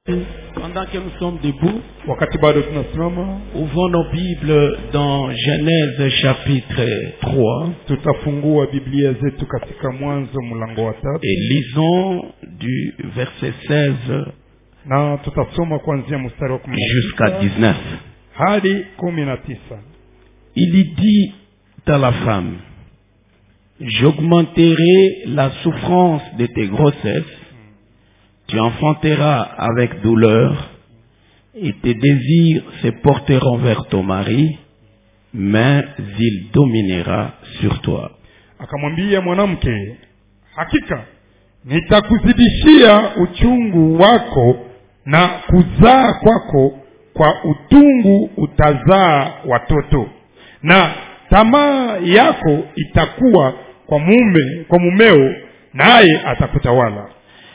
Pendant que nous sommes debout, ouvrons nos Bibles dans Genèse chapitre 3 et lisons du verset 16 jusqu'à 19. Il y dit à la femme: j'augmenterai la souffrance de tes grossesses, tu enfanteras avec douleur, et tes désirs se porteront vers ton mari, mais il dominera sur toi. Akamwambia mwanamke, hakika nitakuzidishia uchungu wako na kuzaa kwako, kwa utungu utazaa watoto, na tamaa yako itakuwa kwa mumeo, naye atakutawala.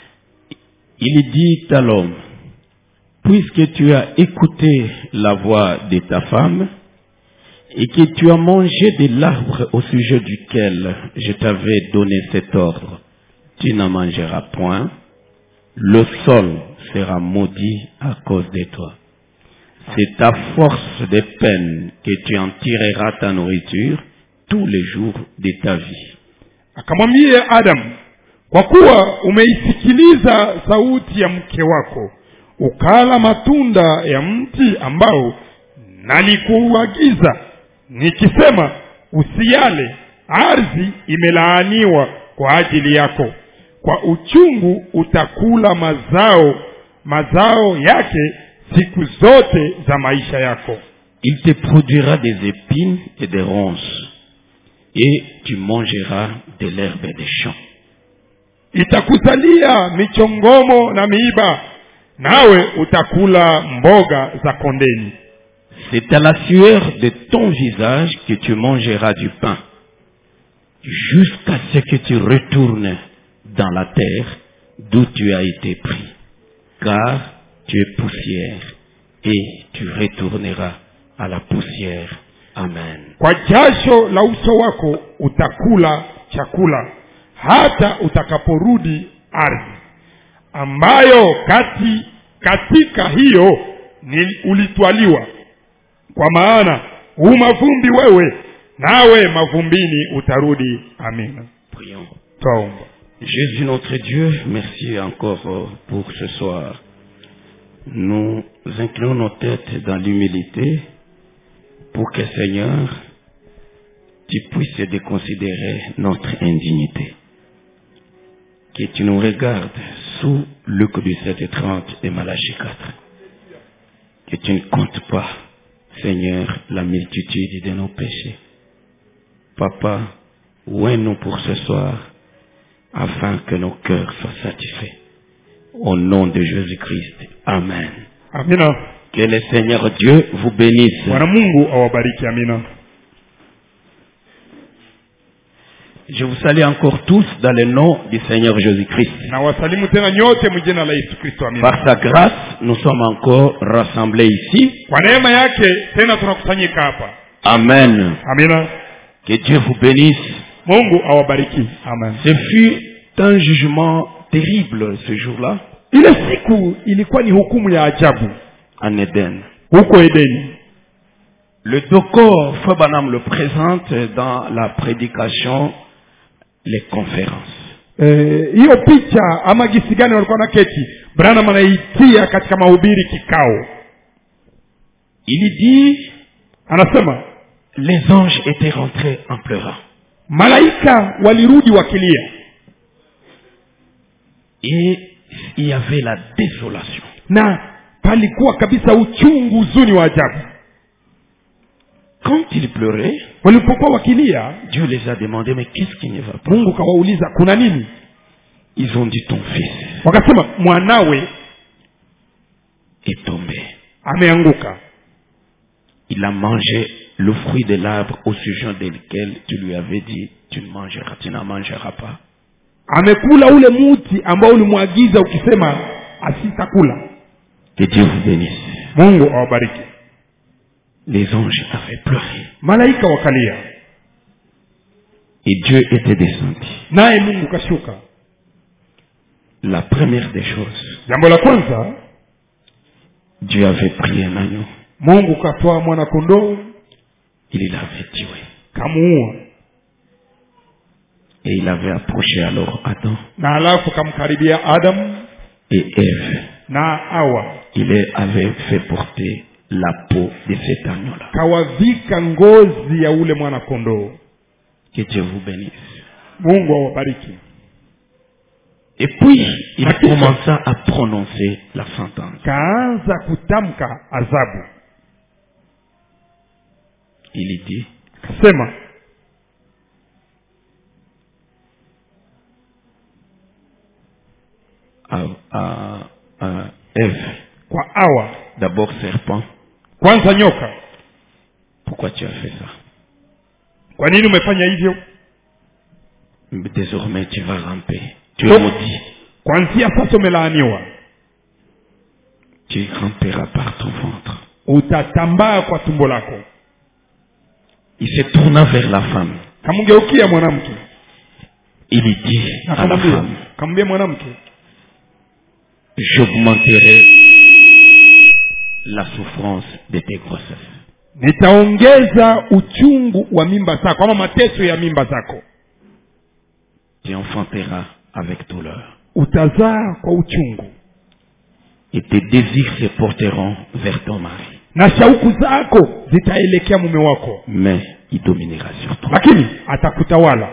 Il dit à l'homme: puisque tu as écouté la voix de ta femme et que tu as mangé de l'arbre au sujet duquel je t'avais donné cet ordre, tu n'en mangeras point, le sol sera maudit à cause de toi. C'est à force de peine que tu en tireras ta nourriture tous les jours de ta vie. Akamwambia Adam, kwa kuwa umeisikiliza sauti ya mke wako, ukala matunda ya mti ambao nalikuagiza nikisema usiyale, ardhi imelaaniwa kwa ajili yako, kwa uchungu utakula mazao yake siku zote za maisha yako. Il te produira des épines et des ronces, et tu mangeras de l'herbe des champs. Itakuzalia michongomo na miiba, nawe utakula mboga za kondeni. C'est à la sueur de ton visage que tu mangeras du pain, jusqu'à ce que tu retournes dans la terre d'où tu as été pris, car tu es poussière et tu retourneras à la poussière. Amen. Kwa jasho la uso wako utakula chakula hata utakaporudi ardhi, ambayo katika hiyo ulitwaliwa, kwa maana mavumbi wewe, nawe mavumbini utarudi. Amina. Prions. Tuombe. Jésus notre Dieu, merci encore pour ce soir. Nous inclinons nos têtes dans l'humilité pour que, Seigneur, tu puisses déconsidérer notre indignité. Que tu nous regardes sous Luc 17:30 et Malachie 4. Que tu ne comptes pas, Seigneur, la multitude de nos péchés. Papa, ouvre-nous pour ce soir, afin que nos cœurs soient satisfaits. Au nom de Jésus-Christ. Amen. Amina. Que le Seigneur Dieu vous bénisse. Bwana Mungu awabariki. Amina. Je vous salue encore tous dans le nom du Seigneur Jésus-Christ. Par sa grâce, nous sommes encore rassemblés ici. Amen. Amina. Que Dieu vous bénisse. Mungu awabariki. Amen. Ce fut un jugement terrible ce jour-là. Ile siku ilikuwa ni hukumu ya ajabu. En Éden. Huko Edeni. Le Doko Fabanam le présente dans la prédication, les conférences. Hiyo picha ama gisi gani walikuwa na keti, Branham anaitia katika mahubiri kikao. Il dit, anasema, les anges étaient rentrés en pleurant. Malaika walirudi wakilia. Et il y avait la désolation. Na palikuwa kabisa uchungu, huzuni wa ajabu. Quand ils pleuraient, walipokuwa wakilia, Dieu les a demandé, mais qu'est-ce qui ne va pas? Mungu kawauliza, kuna nini? Ils ont dit, ton fils. Wakasema, mwanawe est tombé. Ameanguka. Il a mangé le fruit de l'arbre au sujet duquel tu lui avais dit, tu n'en mangeras pas. Amekula ule muti ambao ulimwagiza ukisema asitakula. Que Dieu vous bénisse. Mungu awabariki. Les anges avaient pleuré. Malaika wakalia. Et Dieu était descendu. Naye Mungu kashuka. La première des choses, jambo la kwanza, Dieu avait pris un agneau. Mungu katoa mwana kondoo, Il l'avait tué. kamuua. Et il avait approché alors Adam Na alafu kamkaribia Adam et Ève. na Hawa. Il avait fait porter la peau de cet agneau-là. Kawavika ngozi ya ule mwana kondoo. Que Dieu vous bénisse. Mungu awabariki. Et puis, il commença à prononcer la sentence. Kaanza kutamka adhabu. Il dit, Kasema, à Ève, kwa Hawa, d'abord serpent, kwanza nyoka, pourquoi tu as fait ça? kwa nini umefanya hivyo? Désormais tu vas ramper. Tu es maudit. Kwanzia sasa umelaaniwa. Tu ramperas par ton ventre. Utatambaa kwa tumbo lako. Il se tourna vers la femme. Kamgeukia mwanamke. Il dit à la femme, kamwambia mwanamke, j'augmenterai la souffrance de tes grossesses. Nitaongeza uchungu wa mimba zako, ama mateso ya mimba zako. Tu enfanteras avec douleur. Utazaa kwa uchungu. Et tes désirs se porteront vers ton mari. Na shauku zako zitaelekea mume wako. Mais il dominera sur toi. Lakini atakutawala.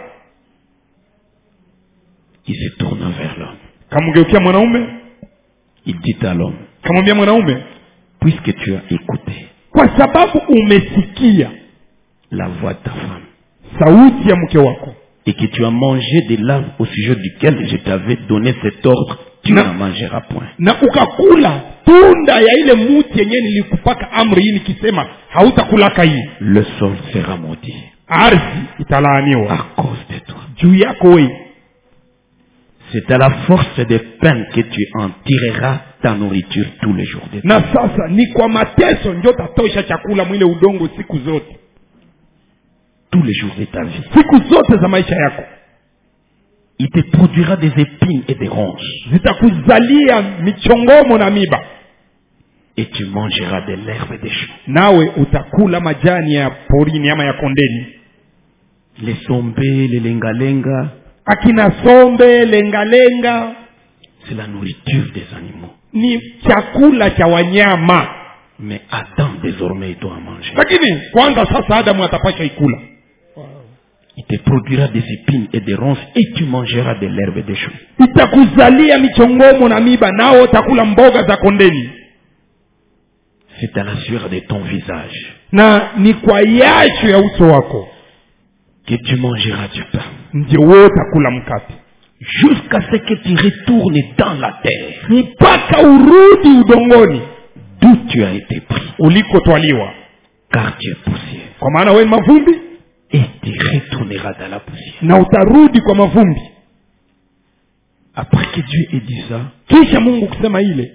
Il se tourna vers l'homme. Kamgeukia mwanaume. Il dit à l'homme, Kamwambia mwanaume, puisque tu as écouté kwa sababu umesikia la voix de ta femme sauti ya mke wako, et que tu as mangé des larves au sujet duquel je t'avais donné cet ordre, tu n'en mangeras point. na ukakula tunda ya ile muti yenyewe nilikupaka amri hii nikisema hautakulaka hii, Le sol sera maudit ardhi italaaniwa à cause de toi. juu yako wewe. C'est à la force des peines que tu en tireras ta nourriture tous les jours de ta vie. Na sasa ni kwa mateso ndio utatosha chakula mwile udongo siku zote, Tous les jours de ta vie. siku zote za maisha yako. Il te produira des épines et des ronces. Zitakuzalia michongomo na miba, Et tu mangeras de l'herbe des champs. nawe utakula majani ya porini ama ya kondeni. Les sombés, les lenga-lenga, Akina sombe, lengalenga c'est la nourriture des animaux. ni chakula cha wanyama. Mais Adam, désormais, il doit en manger. Lakini kwanza sasa Adamu atapasha ikula. Il te produira des épines et des ronces et tu mangeras de l'herbe des champs. Itakuzalia michongomo na miba, nao utakula mboga za kondeni. C'est à la sueur de ton visage Na ni kwa jasho ya uso wako que tu mangeras du pain. ndio wewe utakula mkate, Jusqu'à ce que tu retournes dans la terre mpaka urudi udongoni d'où tu as été pris. ulikotwaliwa, Car tu es poussière. kwa maana wewe ni mavumbi Et tu retourneras dans la poussière. na utarudi kwa mavumbi. Après que Dieu ait dit ça, Kisha Mungu kusema ile,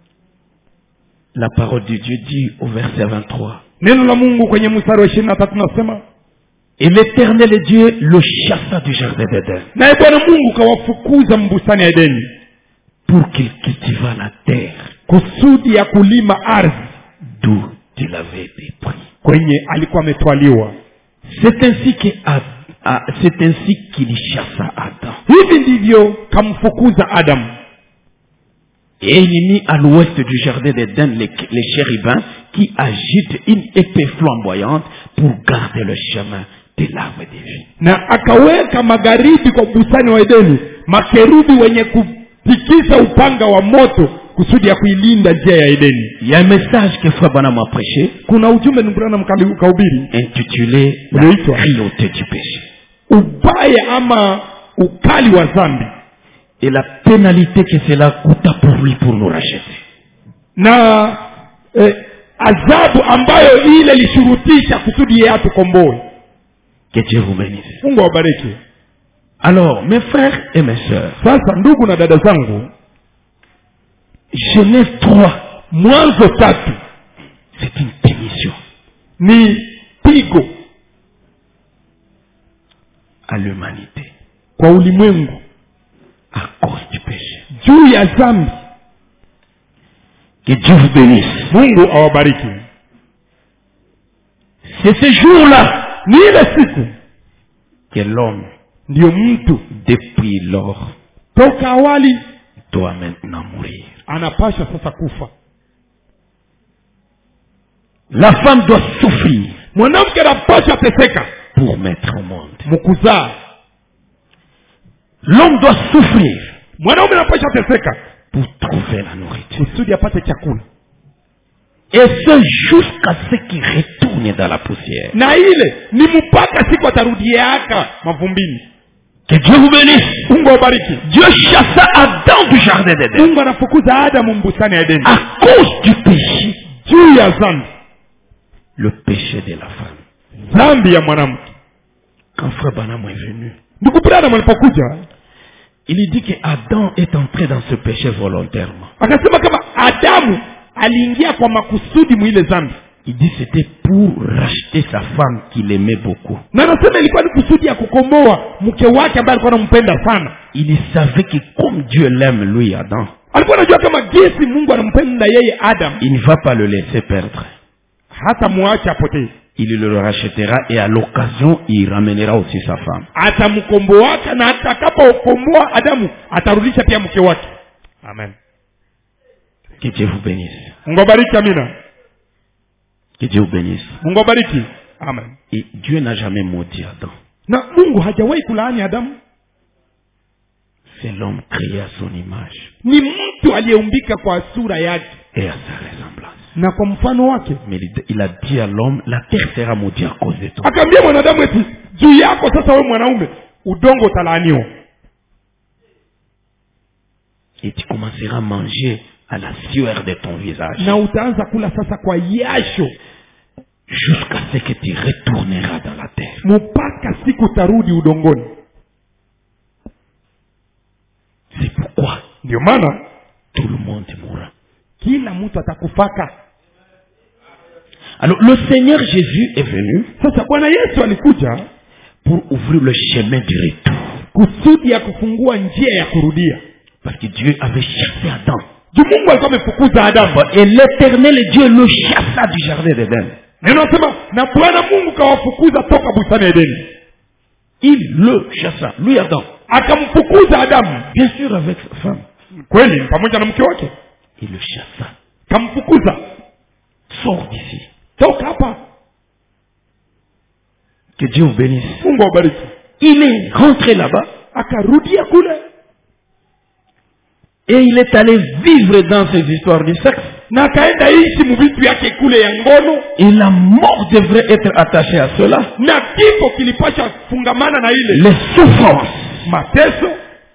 la parole de Dieu dit au verset 23, neno la Mungu kwenye mstari wa 23 nasema, et l'Éternel Dieu le chassa du jardin d'Éden naye Bwana Mungu kawafukuza mbustani ya Edeni pour qu'il cultivât la terre kusudi ya kulima ardhi d'où il avait été pris. kwenye alikuwa ametwaliwa. C'est ainsi qu'il chassa Adam. Hivi ndivyo kamfukuza Adamu. Et il mit à l'ouest du jardin d'Éden les chérubins qui agitent une épée flamboyante pour garder le chemin de l'arbre de vie. Na akaweka magharibi kwa bustani wa Edeni makerubi wenye kutikisa upanga wa moto kusudi ya kuilinda njia ya Edeni. Il y a un message que Frère Branham a prêché Kuna ujumbe Branham kahubiri intitulé La cruauté du péché ubaya ama ukali wa dhambi et la pénalité que cela coûta pour lui pour nous racheter. na adhabu ambayo ile ilishurutisha kusudi yeye atukomboe. Que Dieu vous bénisse. Mungu awabariki. Alors, mes frères et mes sœurs, Sasa ndugu na dada zangu, Genèse 3, Mwanzo 3 c'est une punition ni pigo à l'humanité kwa ulimwengu à cause du péché. juu ya dhambi. Que Dieu vous bénisse. Mungu awabariki. C'est ce jour-là Ni ile siku que l'homme, ndio mtu depuis lors, toka awali doit maintenant mourir. anapasha sasa kufa. La femme doit souffrir Mwanamke anapasha teseka pour mettre au monde. mkuzaa. L'homme doit souffrir Mwanaume anapasha teseka pour trouver la nourriture. kusudi apate chakula. Et ce jusqu'à ce qu'il retourne dans la poussière. Na ile ni mpaka siku atarudiaka mavumbini. Que Dieu vous bénisse. Mungu awabariki. Dieu chassa Adam du jardin d'Éden Mungu anafukuza Adamu mbustani ya Edeni à cause du péché. juu ya dhambi. Le péché de la femme. Dhambi ya mwanamke. Quand Frère Branham est venu, Ndugu Branham alipokuja il dit que Adam est entré dans ce péché volontairement. akasema kama Adamu aliingia kwa makusudi mwile dhambi. Il dit que c'était pour racheter sa femme qu'il aimait beaucoup. Na anasema ilikuwa ni kusudi ya kukomboa mke wake ambaye alikuwa anampenda sana. Il savait que comme Dieu l'aime, lui, Adam, Alikuwa anajua kama jinsi Mungu anampenda yeye Adam, il ne va pas le laisser perdre. hata muache apotee. Il le rachètera et à l'occasion, il ramènera aussi sa femme. Atamkomboa na atakapokomboa Adamu atarudisha pia mke wake. Amen. Que Dieu vous bénisse. Mungu abariki. Amina. Que Dieu vous bénisse. Mungu abariki. Amen. Et Dieu n'a jamais maudit Adam. Na Mungu hajawahi kulaani Adamu. C'est l'homme créé à son image Ni mtu aliyeumbika kwa sura yake et à sa ressemblance. na kwa mfano wake. Mais il a dit à l'homme, la terre sera maudite à cause de toi. Akaambia mwanadamu eti juu yako sasa wewe mwanaume udongo utalaaniwa. Et tu commenceras à manger à la sueur de ton visage. Na utaanza kula sasa kwa yasho Jusqu'à ce que tu retourneras dans la terre. mpaka siku tarudi udongoni. C'est pourquoi Ndio maana tout le monde mourra. kila mtu atakufaka. Alors le Seigneur Jésus est venu Sasa Bwana Yesu alikuja pour ouvrir le chemin du retour. kusudi ya kufungua njia ya kurudia. Parce que Dieu avait chassé Adam. Juu Mungu alikuwa amefukuza Adamu. Et l'Éternel Dieu le chassa du jardin d'Éden. Neno nasema na Bwana Mungu kawafukuza toka bustani ya Edeni. Il le chassa, lui Adam. Akamfukuza Adamu. Bien sûr avec sa femme. Kweli pamoja na mke wake. Il le chassa. Kamfukuza. Sors d'ici. Toka hapa. Que Dieu vous bénisse. Mungu awabariki. Il est rentré là-bas. Akarudia kule. Et il est allé vivre dans ces histoires du sexe. Na akaenda ishi muvitu yake kule ya ngono. Et la mort devrait être attachée à cela. Na kifo kilipasha fungamana na ile. Les souffrances, Mateso,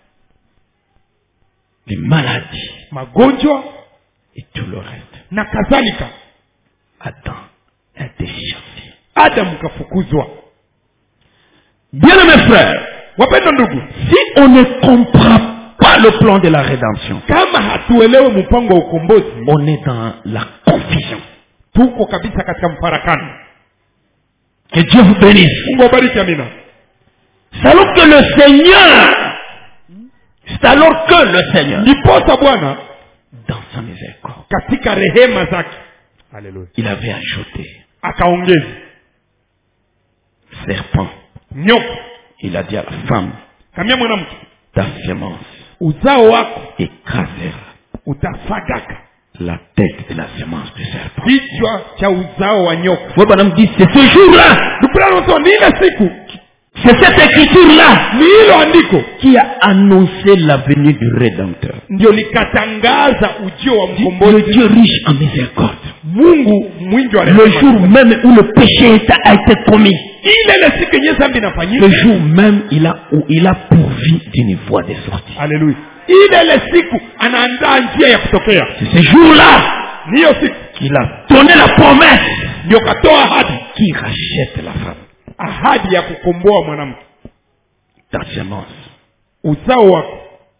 les maladies magonjwa et tout le reste. na kadhalika. Adam a été chassé. Adamu kafukuzwa. Bien mes frères, Wapenda ndugu, si on ne comprend pas le plan de la rédemption, kama hatuelewe mpango wa ukombozi, on est dans la confusion. tuko kabisa katika mfarakano. Que Dieu vous bénisse. Mungu awabariki. Amina. C'est alors que le Seigneur, c'est alors que le Seigneur, Ndiposa Bwana dans sa miséricorde, katika rehema zake, haleluya, il avait ajouté akaongeza serpent. nyoka. Il a dit à la femme, Kamia mwanamke, ta semence uzao wako écrasera utafagaka la tête de la semence du serpent. kichwa cha uzao wa nyoka. Vous voyez, madame dit, c'est ce jour-là, Ni ile siku, c'est cette écriture-là ni hilo andiko qui a annoncé la venue du Rédempteur. ndio likatangaza ujio wa Le mkombozi, Dieu riche en miséricorde. Mungu mwingi wa Le jour rehema. même où le péché a été commis, Ile siku yenye dhambi le inafanyika, jour même où il a pourvu d'une voie de sortie. haleluya, ile siku anaandaa njia ya kutokea. C'est ce jour-là Ni hiyo siku qu'il a donné la promesse ndio katoa ahadi, qui rachète la femme. ahadi ya kukomboa mwanamke. Ta semence Uzao wako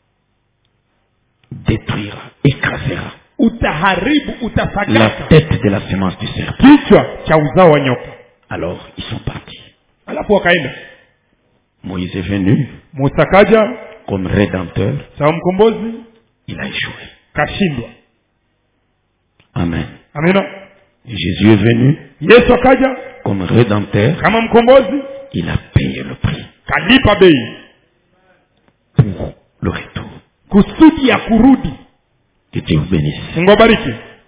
détruira, écrasera utaharibu, la utafagaka tête de la semence du serpent. kichwa cha uzao wa nyoka. Alors, ils sont partis. Alafu wakaenda. Moïse est venu Musa kaja comme rédempteur. sawa mkombozi, Il a échoué. kashindwa. Amina. Jésus est venu Yesu akaja comme rédempteur. kama mkombozi, Il a payé le prix kalipa bei pour le retour. kusudi ya kurudi. Que Dieu vous bénisse. Mungu abariki.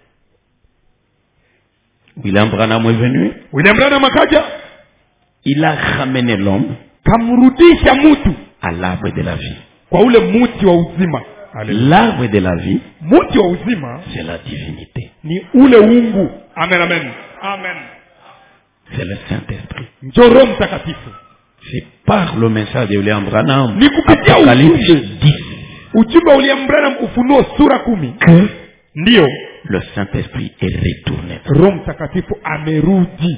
William Branham est venu. William Branham akaja Il a ramené l'homme kamrudisha mtu à l'arbre de la vie. kwa ule muti wa uzima. L'arbre de la vie, Muti wa uzima c'est la divinité. ni ule uungu. Amen, amen, amen. C'est le Saint-Esprit. Njoo Roho Mtakatifu. C'est par le message de William Branham, Ni kupitia Apocalypse ujumbe. 10, Ujumbe wa William Branham Ufunuo sura 10. que Ndio le Saint-Esprit est retourné. Roho Mtakatifu amerudi.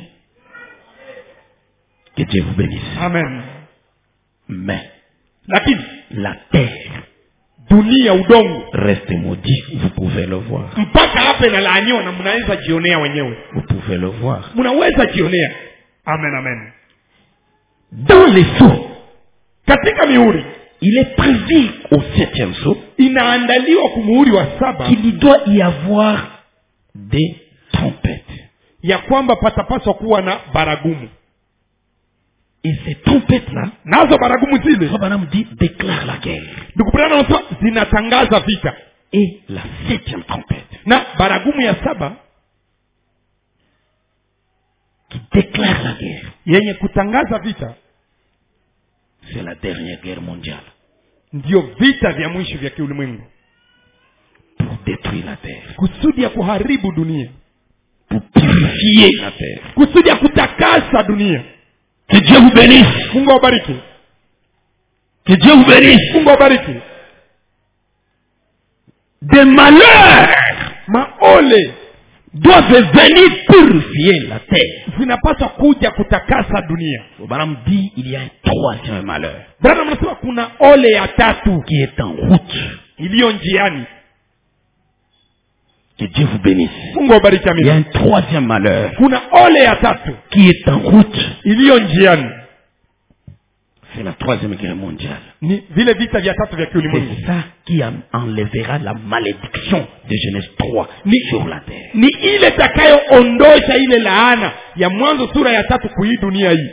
Que Dieu vous bénisse. Amen. Mais Lakini la terre dunia, udongo, reste maudit. Vous pouvez le voir. mpaka hapa inalaaniwa na mnaweza jionea wenyewe. Vous pouvez le voir. Mnaweza jionea. Amen, amen. Dans les sceaux, Katika mihuri il est prévu au 7e sceau inaandaliwa kumuhuri wa 7 qu'il doit y avoir des trompettes. ya kwamba patapaswa kuwa na baragumu. Et ces trompettes-là, Nazo baragumu zile Abraham dit, déclare la guerre. ndugu Branham anasema zinatangaza vita. Et la 7e trompette, Na baragumu ya 7 qui déclare la guerre, yenye kutangaza vita c'est la dernière guerre mondiale ndio vita vya mwisho vya kiulimwengu, pour détruire la terre, kusudi ya kuharibu dunia, pour purifier la terre. kusudi ya kutakasa dunia. Que Dieu vous bénisse. Mungu awabariki. Que Dieu vous bénisse. Mungu awabariki. Des malheurs Maole doivent venir purifier la terre. zinapaswa kuja kutakasa dunia. Abraham dit, il y a un 3e malheur Branham anasema kuna ole ya 3 qui est en route. iliyo njiani. Que Dieu vous bénisse. Mungu awabariki. Il y a Amina. un 3e malheur Kuna ole ya 3 qui est en route. iliyo njiani. C'est la 3e guerre mondiale. Ni vile vita vya 3 vya kiulimwengu. C'est ça qui enlèvera la malédiction de Genèse 3 sur la terre. Ni ile takayoondosha ile laana ya Mwanzo sura ya 3 kuhii dunia hii.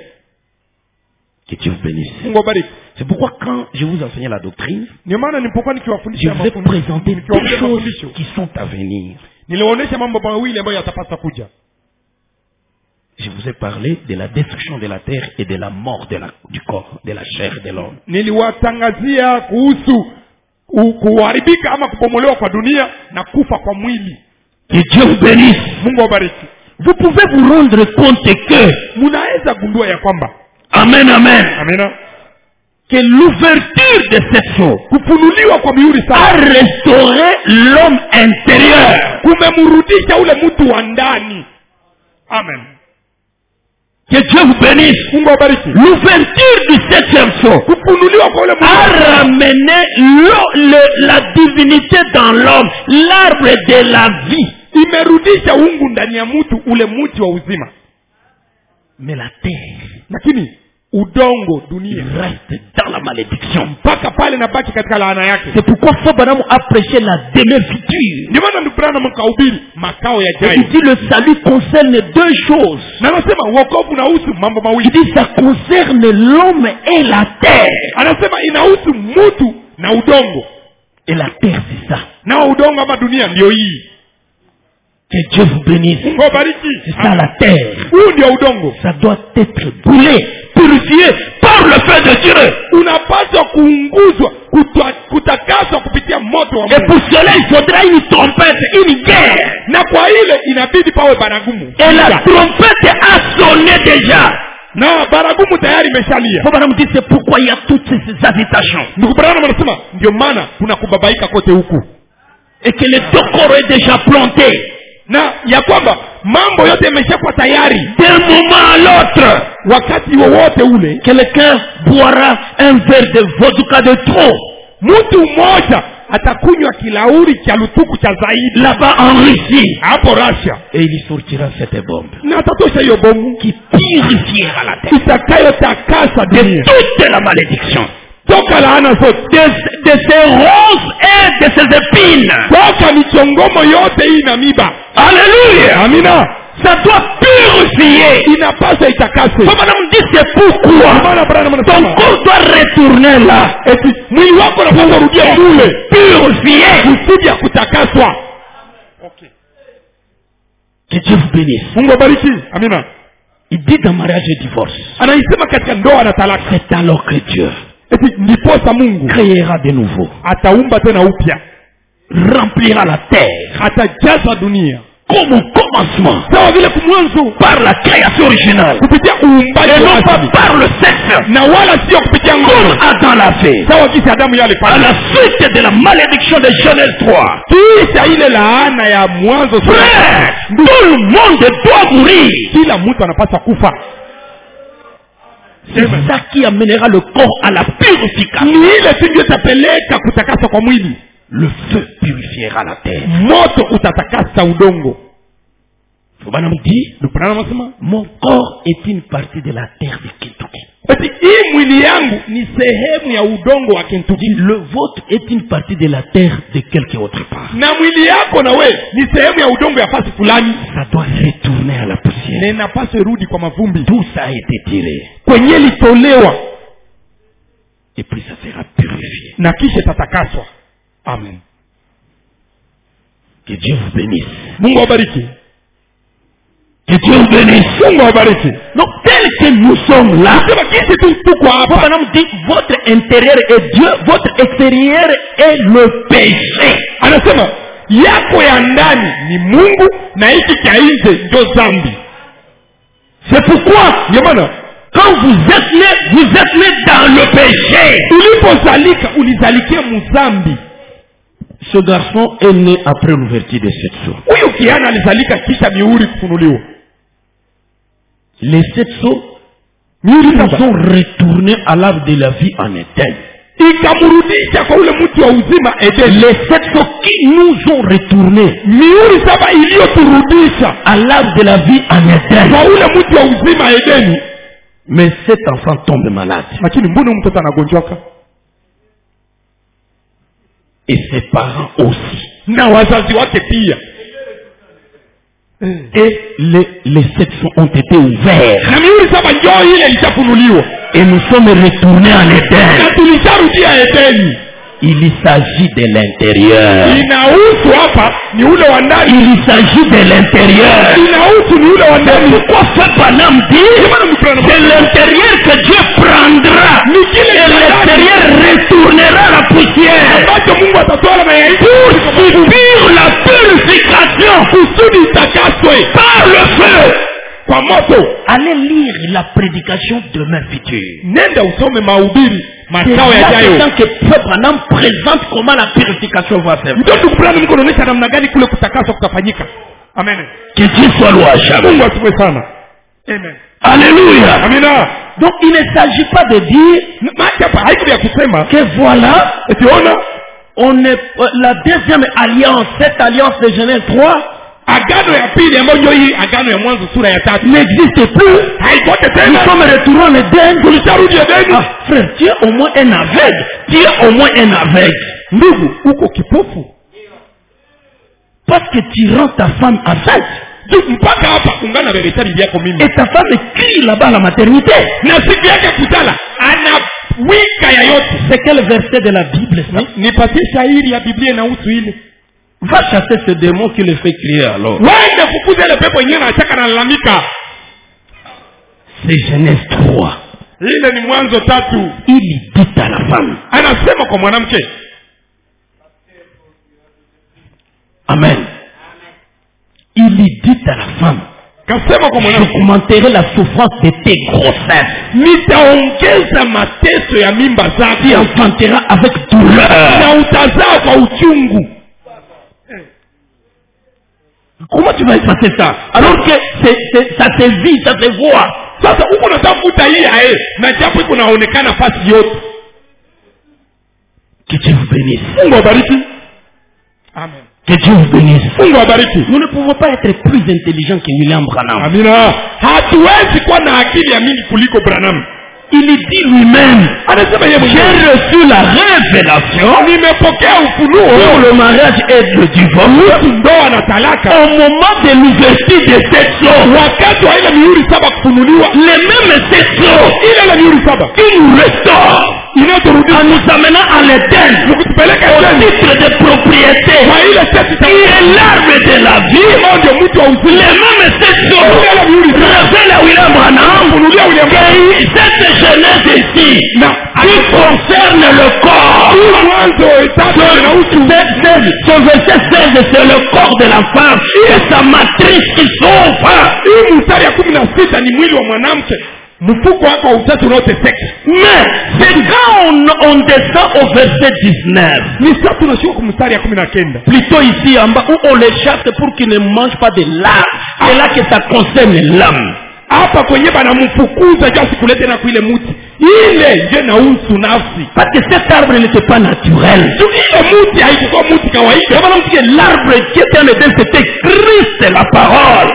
Que Dieu vous bénisse. Mungu awabariki. C'est pourquoi quand je vous enseignais la doctrine, Ndio maana nilipokuwa je nikiwafundisha vous ai présenté des choses mafundisho, qui sont à venir. niliwaonesha mambo mawili ambayo yatapaswa kuja. Je vous ai parlé de la destruction de la terre et de la mort du corps, de la chair de l'homme. Niliwatangazia kuhusu kuharibika ama kubomolewa kwa dunia na kufa kwa mwili. Que Dieu vous bénisse. Mungu awabariki. Vous pouvez vous rendre compte que, Mnaweza gundua ya kwamba amen, amen, amina, que l'ouverture de cette chose kufunuliwa kwa mihuri a sana restauré l'homme intérieur. kumemrudisha ule mtu wa ndani. Amen. Que Dieu vous bénisse. Mungu awabariki. L'ouverture du 7e sceau Kufunuliwa kwa ule mtu a ramené la divinité dans l'homme, l'arbre de la vie. imerudisha uungu ndani ya mtu, ule mti wa uzima. Mais la terre Lakini udongo, dunia, reste dans la malédiction. mpaka pale nabaki katika laana yake. C'est pourquoi Abraham a prêché la demeure future. Ndio maana ndugu Branham kahubiri makao ya Et jai. il dit le salut concerne 2 choses. Na anasema wokovu unahusu mambo Il mawili. dit ça concerne l'homme et la terre. Anasema inahusu mtu na udongo. Et la terre, c'est ça. Na udongo ama dunia ndio hii. Que Dieu vous bénisse. Mungu awabariki. C'est ça la terre. Huu ndio udongo. Ça doit être brûlé, purifié par le feu de Dieu. Unapaswa kuunguzwa, kutakaswa kupitia moto wa Et Mungu. pour cela, il faudra une trompette, une guerre. Na kwa ile inabidi pawe baragumu. Et la trompette a sonné déjà. Na baragumu tayari imeshalia. Abraham dit c'est pourquoi il y a toutes ces habitations. Ndugu Branham anasema ndio maana kuna kubabaika kote huku. Et que le tokoro est déjà planté. Na ya kwamba mambo yote yameshakuwa tayari. D'un moment à l'autre, Wakati wowote ule quelqu'un boira un verre de vodka de trop. mtu mmoja atakunywa kilauri cha lutuku cha zaidi Là-bas en Russie. hapo Russia, Et il y sortira cette bombe na atatosha hiyo bomu qui purifiera la terre itakayotakasa de dunia toute la malédiction. toka laana zote, de ces ronces et de ces épines. toka michongomo yote hii na miba. Alléluia. Amina. Ça doit purifier. Inapaswa itakase. Madame dit c'est pourquoi ton corps doit retourner là. Eti mwili wako unapaswa rudia kule, Purifier. kusudi ya kutakaswa. Okay. Que Dieu vous bénisse. Mungu abariki. Amina. Il dit dans mariage et divorce. Anaisema katika ndoa na talaka. C'est alors que Dieu Eti ndiposa Mungu créera de nouveau, ataumba tena upya, remplira la terre atajaza dunia comme au commencement, sawa vile kumwanzo, par la création originale, kupitia uumbaji et wa non pas asili, par le sexe, na wala sio kupitia comme ngono, Adam l'a fait. sawa jinsi Adamu yale À pale. la suite de la malédiction de Genèse 3, Kisha ile laana ya mwanzo, frère, tout le monde doit mourir. kila mtu anapaswa kufa. C'est ça qui amènera le corps à la purification. Ni ile tu ndio itapeleka kutakasa kwa mwili. Le feu purifiera la terre. Moto utatakasa udongo. Bwana dit, Ndio nasema mon corps est une partie de la terre de Kentucky. eti hii mwili yangu ni sehemu ya udongo wa Kentucky. Le vôtre est une partie de la terre de quelque autre part. Na mwili yako na we ni sehemu ya udongo ya fasi fulani. Ça doit retourner à la poussière. Na inapaswa rudi kwa mavumbi. Tout ça a été tiré. Kwenye litolewa Et puis ça sera purifié. na kisha tatakaswa. Amen. Que Dieu vous bénisse. Mungu awabariki. Que Dieu vous bénisse. Mungu awabariki. Donc tel que nous sommes là, Sema kisi tu tuko hapa. Papa nous dit votre intérieur est Dieu, votre extérieur est le péché. Anasema yako ya ndani ni Mungu na hiki cha nje ndio dhambi. C'est pourquoi, Ndio maana quand vous êtes né dans le péché. ulipozalika ulizalikia muzambi. Ce garçon est né après l'ouverture de cette sceaux. Huyu kiana alizalika kisha mihuri kufunuliwa. Les sept sceaux Mihuri nous sasa ont retourné à l'arbre de la vie en Éden. ikamrudisha kwa ule mti wa uzima Edeni. Les sept sceaux qui nous ont retourné Mihuri saba iliyoturudisha à l'arbre de la vie en Éden. kwa ule mti wa uzima Edeni. Mais cet enfant tombe malade. Lakini mbona mtoto anagonjwaka? Et ses parents aussi. Na wazazi wake pia. Et les sept sceaux ont été ouverts. Na mihuri saba njoo ile ilishafunuliwa. Et nous sommes retournés en Éden. Na tulisharudia Edeni. Il s'agit de l'intérieur. Inahusu hapa ni ule wa ndani. Il s'agit de l'intérieur. Inahusu ni ule wa ndani. Pourquoi ce Branham dit c'est l'intérieur que Dieu prendra et l'extérieur retournera à la poussière ambacho Mungu atatoa na yeye pour subir la purification kusudi itakaswe par le feu. kwa moto. Allez lire la prédication demain futur. Nenda usome mahubiri C'est makao yajayo. là que Frère Branham présente comment la purification va faire. Ndio tukupelana Mungu anaonyesha namna gani kule kutakaswa kutafanyika. Amen. Que Dieu soit loué. Mungu asifiwe sana. Amen. Alléluia. Amina. Donc il ne s'agit pas de dire Hapa haiko ya kusema que voilà, etiona on est la deuxième alliance, cette alliance de Genèse 3 agano ya pili ambayo ndio hii agano ya mwanzo sura ya 3 n'existe plus. haikote Nous tena. sommes retournés en Éden. Tulisharudi Edeni. Ah, frère, tu es au moins un aveugle. Tu es au moins un aveugle. Ndugu, uko kipofu. Parce que tu rends ta femme enceinte. Mpaka hapa ungana bebeta bibi yako mimi. Et ta femme crie là-bas à la maternité. Na siku yake kuzala anawika ya yote. C'est quel verset de la Bible ça? Nipatie shairi ya Biblia inahusu ile. Va chasser ce démon qui le fait crier alors. Wende fukuza ile pepo yenyewe anataka nalalamika. C'est Genèse 3. Ile ni Mwanzo 3. Il dit à la femme. Anasema kwa mwanamke. Amen. Il dit à la femme. Kasema kwa mwanamke. J'augmenterai la souffrance de tes grossesses. Nitaongeza mateso ya mimba zako. Tu enfanteras avec douleur. Na utazaa kwa uchungu. Comment tu vas effacer ça? Alors que ça se vit, ça se voit. Sasa uko natafuta hii ae na japo iko naonekana fasi yote. Que Dieu vous bénisse. Mungu abariki. Amen. Que Dieu vous bénisse. Mungu abariki. Nous ne pouvons pas être plus intelligents que William Branham. Amina. Hatuwezi kuwa na akili ya mingi kuliko Branham. il dit lui-même, j'ai reçu la révélation pour le mariage et le divorce au moment de l'ouverture de cette chose. Les mêmes sections qui nous restaurent en nous amenant à l'Éden au titre de propriété qui est l'arbre de la vie. Les mêmes sections révèlent à William Branham que cette jeunesse ici qui concerne le corps, ce verset 16, c'est le corps de la femme et sa matrice qui s'ouvre. Mais c'est quand on descend au verset 19, plutôt ici en bas, où on les chasse pour qu'ils ne mangent pas de l'âme. C'est là que ça concerne l'âme. Parce que cet arbre n'était pas naturel. L'arbre qui était en Éden, c'était Christ, la parole.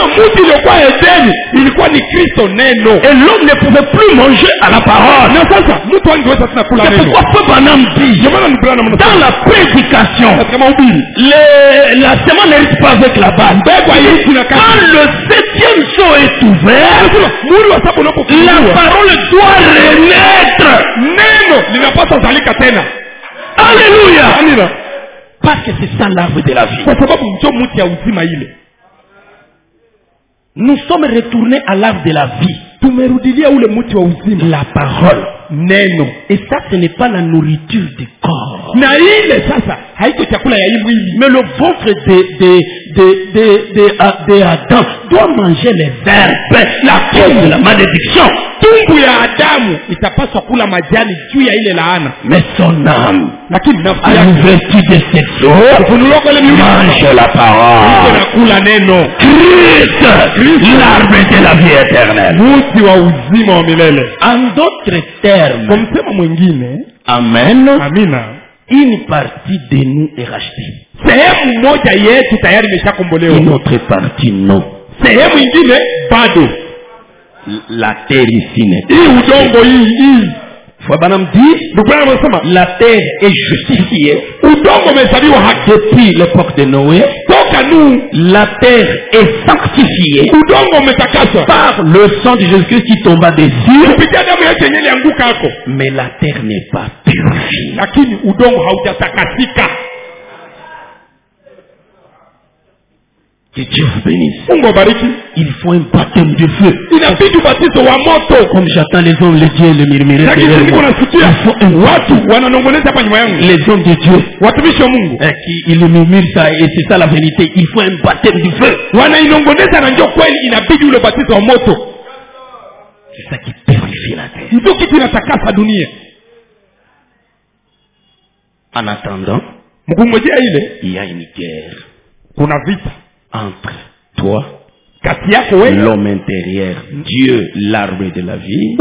Et l'homme ne pouvait plus manger à la parole. C'est pourquoi Branham dit dans la prédication, la semence n'hérite pas avec la balle. Quand le septième sceau est ouvert, la parole doit renaître. Alléluia. Parce que c'est ça l'arbre de la vie. Nous sommes retournés à l'arbre de la vie. La parole. Et ça, ce n'est pas la nourriture du corps. Mais le ventre de Adam doit manger les herbes, la cause de la malédiction. Mais son âme, à l'ouverture de cette eau, mange la parole. Christ, l'arbre de la vie éternelle. En d'autres termes, amen, une partie de nous est rachetée. Une autre partie non. La terre ici n'est pas. Branham dit, la terre est justifiée depuis l'époque de Noé. La terre est sanctifiée par le sang de Jésus-Christ qui tomba dessus. Mais la terre n'est pas purifiée. Que Dieu vous bénisse. Il faut un baptême de feu. Comme j'attends les hommes, les dieux, les murmurer. Il faut un les hommes de Dieu qui le murmurent ça, et c'est ça la vérité. Il faut un baptême de feu. C'est ça qui purifie la terre. En attendant, il y a une guerre entre toi, l'homme intérieur, Dieu, l'arbre de la vie,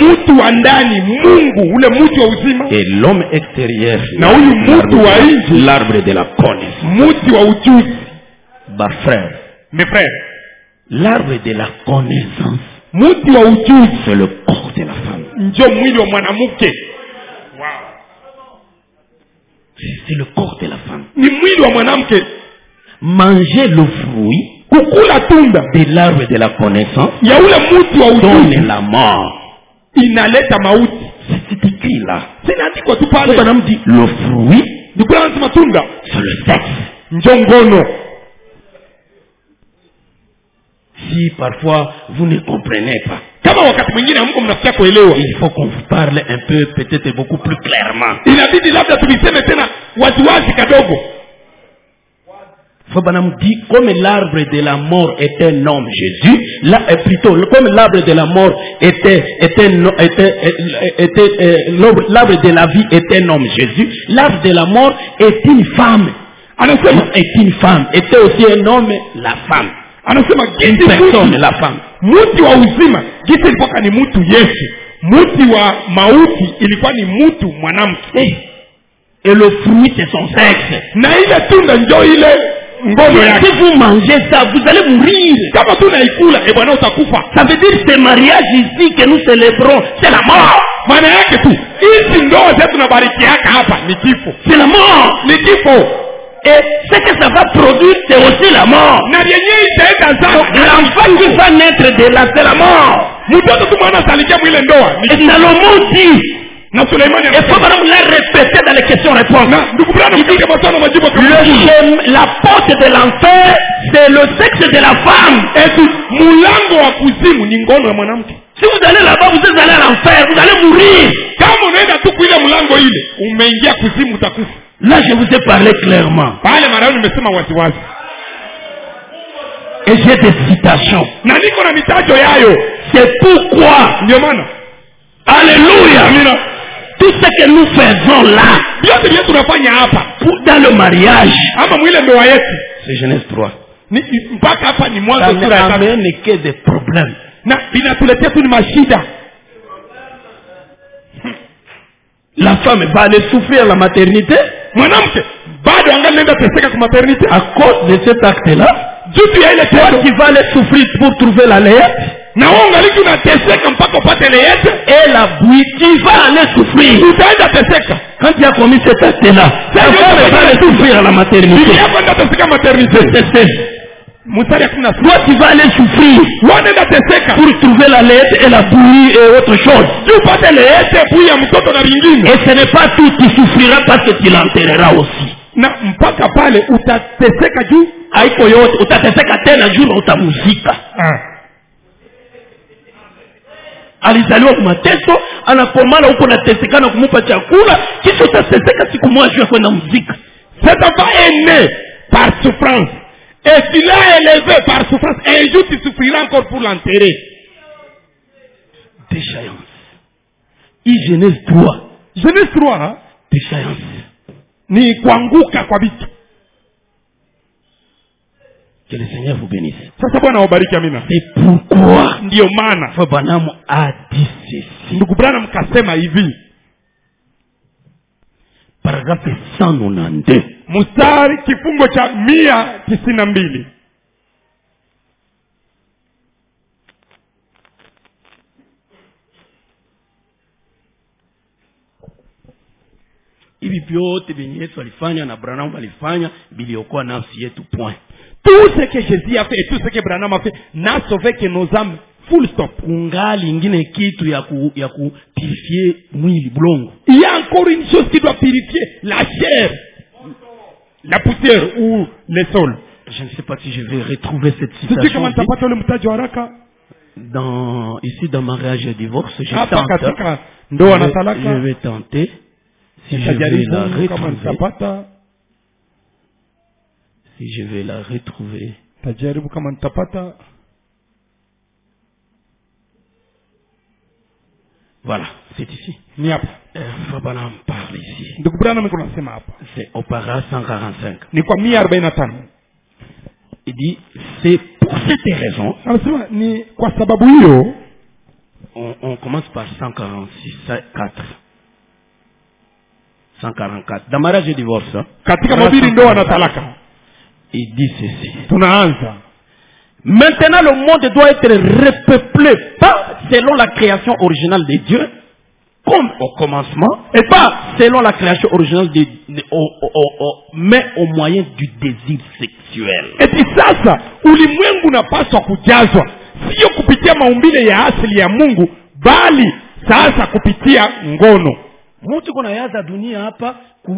et l'homme extérieur, l'arbre de la connaissance. Bah frère, mes frères, l'arbre de la connaissance, c'est le corps de la femme. C'est le corps de la femme. Manger le fruit de l'arbre de la connaissance donne la mort. C'est écrit là. Branham dit le fruit, c'est le sexe. Si parfois vous ne comprenez pas, il faut qu'on vous parle un peu, peut-être beaucoup plus clairement. Branham dit, comme l'arbre de la mort est un homme, Jésus, là, plutôt, comme l'arbre de la mort l'arbre de la vie est un homme, Jésus, l'arbre de la mort est une femme. Est une femme, était aussi un homme, la femme. Une personne, la femme. Muti wa uzima jinsi ilikuwa ni mtu Yesu, muti wa mauti ilikuwa ni mtu mwanamke. Et le fruit c'est son sexe. Na ile tunda ndio ile ngono yake. Si vous mangez ça, vous allez mourir. Kama tunaikula bwana utakufa. Ça veut dire ce mariage ici que nous célébrons, c'est la mort. Maana yake tu hizi ndoa zetu tunabarikiaka hapa ni kifo. C'est la mort, ni kifo. Et ce que ça va produire, c'est aussi la mort. Na yenyewe itaenda sana. L'enfant qui va naître de là, c'est la mort. Mtoto tu mwana salikia mwile ndoa. Et Salomon dit, na Suleiman et faut vraiment la répéter dans les questions-réponses. La porte de l'enfer, c'est le sexe de la femme. Mulango wa kuzimu ni ngono ya mwanamke. Si vous allez là-bas, vous allez à l'enfer, vous allez mourir. Kama unaenda tu kuile mlango ile, umeingia kuzimu utakufa. Là, je vous ai parlé clairement. Pale mara nimesema waziwazi. Et j'ai des citations. Na niko na mitajo yayo. C'est pourquoi, ndio maana, alléluia, amina, tout ce que nous faisons là, vyote vyetu tunafanya hapa dans le mariage, ama mwile ndoa yetu, c'est Genèse 3. Ni mpaka hapa ni Mwanzo sura ya 3. Ni que des problèmes. Na inatuletea tu ni mashida. La femme va aller souffrir la maternité. Mwanamke bado angaenda teseka kwa maternité à cause de cet acte-là. Juu ya ile toi qui vas aller souffrir pour trouver la layette. Na ungaliki unateseka mpaka upate layette. Et la bouille, tu vas aller souffrir. Utaenda teseka. Quand tu as commis cet acte-là, la femme va aller souffrir à la maternité. Il y a pas teseka maternité. Toi tu vas aller souffrir pour trouver la layette et la bouillie et autre chose. Et ce n'est pas tout, tu souffriras parce que tu l'enterreras aussi. Na mpaka pale utateseka juu haiko yote, utateseka tena juu na utamuzika. Alizaliwa kwa mateso, anakomala huko nateseka na kumupa chakula, kisha utateseka siku moja kwenda muzika. Cet enfant est né par souffrance. Et s'il est élevé par souffrance, un jour tu souffriras encore pour l'enterrer. Déchéance. Genèse 3. Genèse 3, hein? Déchéance. Ni kuanguka kwa vitu. Que le Seigneur vous bénisse. Sasa Bwana awabariki, amina. C'est pourquoi ndio maana Frère Branham a dit ceci. Ndugu Branham kasema hivi. Paragraphe 192. Mstari kifungo cha 192. Hivi vyote vyenye Yesu alifanya na Branham alifanya viliokoa nafsi yetu point. Tout ce que Jésus a fait et tout ce que Branham a fait n'a sauvé que nos âmes. Full stop. Kungali ingine kitu ya purifier mwili blongo. Il y a encore une chose qui doit purifier la chair, la poussière ou le sol. Je ne sais pas si je vais retrouver cette citation. Ici dans mariage et divorce, je vais tenter. Si je vais la retrouver. Si je vais la retrouver. Voilà, c'est ici. Frère Branham parle ici. C'est au paragraphe 145. Il dit, c'est pour cette raison. On commence par 146, 4. 144. Dans mariage et divorce. Il dit ceci. Maintenant, le monde doit être repeuplé, pas selon la création originale de Dieu, comme au commencement, et pas selon la création originale de mais au moyen du désir sexuel. Et puis sasa, ulimwengu unapaswa kujazwa, sio kupitia maumbile ya asili ya Mungu, bali sasa kupitia ngono. Mtu kuna yaza dunia hapa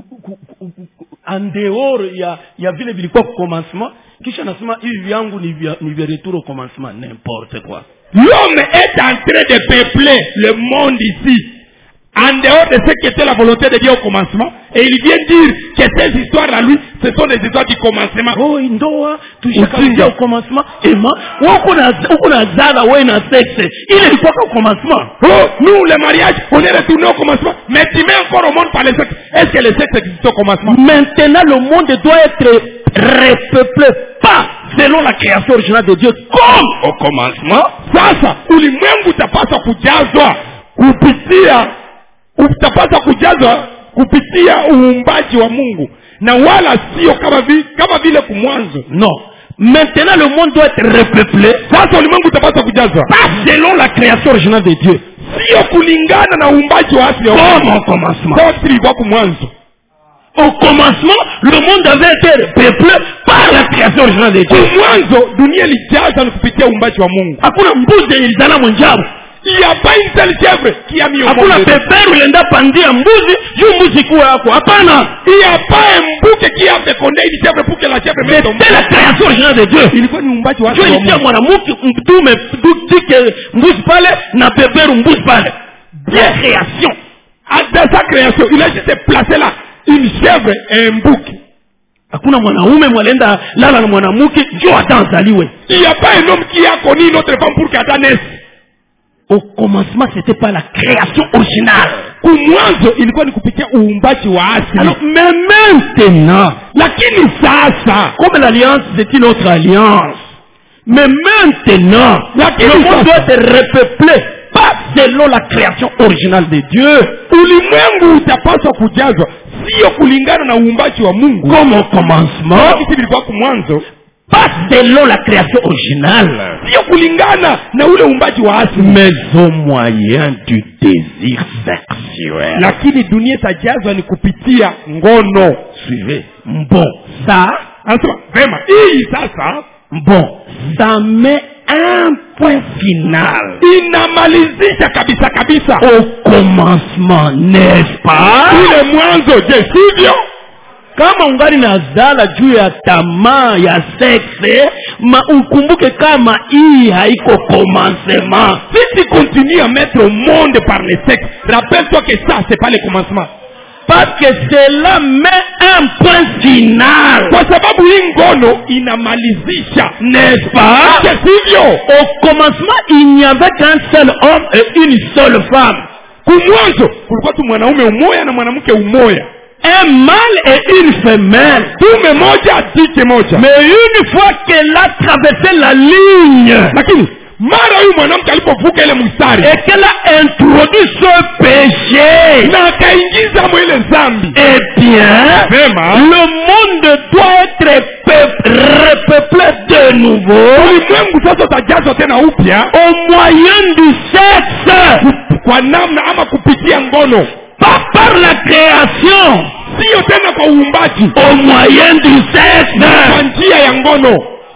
en dehors ya vile vilikuwa kwa commencement, kisha nasema hivi yangu ni vya retour au commencement, n'importe quoi. L'homme est en train de peupler le monde ici en dehors de ce qui était la volonté de Dieu au commencement, et il vient dire que ces histoires à lui, ce sont des histoires du commencement. Oh, indoa, tushakalia au commencement, Emma, ukuna zaga ouais na sexe, il est quoi au commencement? Oh, nous le mariage, on est retourné au commencement, mais tu mets encore au monde par le sexe. Est-ce que le sexe existe au commencement? Maintenant, le monde doit être repeuplé, pas selon la création originale de Dieu, comme au commencement. Sasa, ulimwengu utapaswa kujazwa kupitia utapaswa kujazwa kupitia uumbaji wa Mungu, na wala sio kama vile kumwanzo. Non. Maintenant le monde doit être repeuplé. Sasa ulimwengu utapaswa kujazwa Pas selon la création originale de Dieu. sio kulingana na uumbaji wa asili. Comme au commencement. Sawa kisi ilikuwa kumwanzo. Au commencement, le monde avait été peuplé par la création originale de Dieu. Kumwanzo dunia ilijaza ni kupitia uumbaji wa Mungu. Hakuna mbuzi ilizala mwenjao. Il n'y a pas une seule chèvre qui a mis au monde. Hakuna beberu ilienda pandia mbuzi, juu mbuzi kuwa yako. Hapana. Il n'y a pas un bouc qui a fécondé une chèvre pour que la chèvre mette au monde. C'est la création originale de Dieu. Ilikuwa ni uumbaji wa Dieu ilitia mwanamke mtume dike mbuzi pale na beberu mbuzi pale. Bien création. Dans sa création, il a juste placé là une chèvre et un bouc. Hakuna mwanaume mwalenda lala na mwanamke juu atazaliwe. Il n'y a pas un homme qui a connu une autre femme pour qu'elle naisse. Au commencement, c'était pas la création originale. Kumwanzo ilikuwa ni kupitia uumbaji wa asili. Alors, mais maintenant, Lakini sasa, comme l'alliance c'est une autre alliance, mais maintenant, le monde doit être repeuplé, pas selon la création originale de Dieu. ulimwengu utapaswa kujazwa sio kulingana na uumbaji wa Mungu. Comme au commencement, Kisi ilikuwa kumwanzo, pas selon la création originale, sio kulingana na ule uumbaji wa asili, mais au moyen du désir sexuel. lakini dunia itajazwa ni kupitia ngono. Suivez. Bon, ça, Anasema vema, hii sasa bon, ça met un point final inamalizisha kabisa au commencement, n'est-ce pas? ile mwanzo. Je, sivyo? Kama ungali nazala juu ya tamaa ya sexe, ukumbuke kama hii haiko commencement. Si tu continues à mettre au monde par le sexe, rappelle-toi que ça c'est pas le commencement. Parce que cela met un point final. Kwa sababu hii ngono inamalizisha, N'est-ce pas? Je, sivyo? Au commencement, il n'y avait qu'un seul homme et une seule femme. Kumwanzo kulikuwa tu mwanaume umoya na mwanamke umoya, Un mâle et une femelle. dume moja jike moja. Mais une fois qu'elle a traversé la ligne, Lakini mara huyu mwanamke alipovuka ile mstari et qu'elle a introduit ce péché, na akaingiza mo ile dhambi, eh bien, vema, le monde doit être repeuplé de nouveau ulimwengu sasa utajazwa tena upya au moyen du sexe, kwa namna ama kupitia ngono, pas par la création, sio tena kwa uumbaji, au moyen du kwa sexe. njia ya ngono.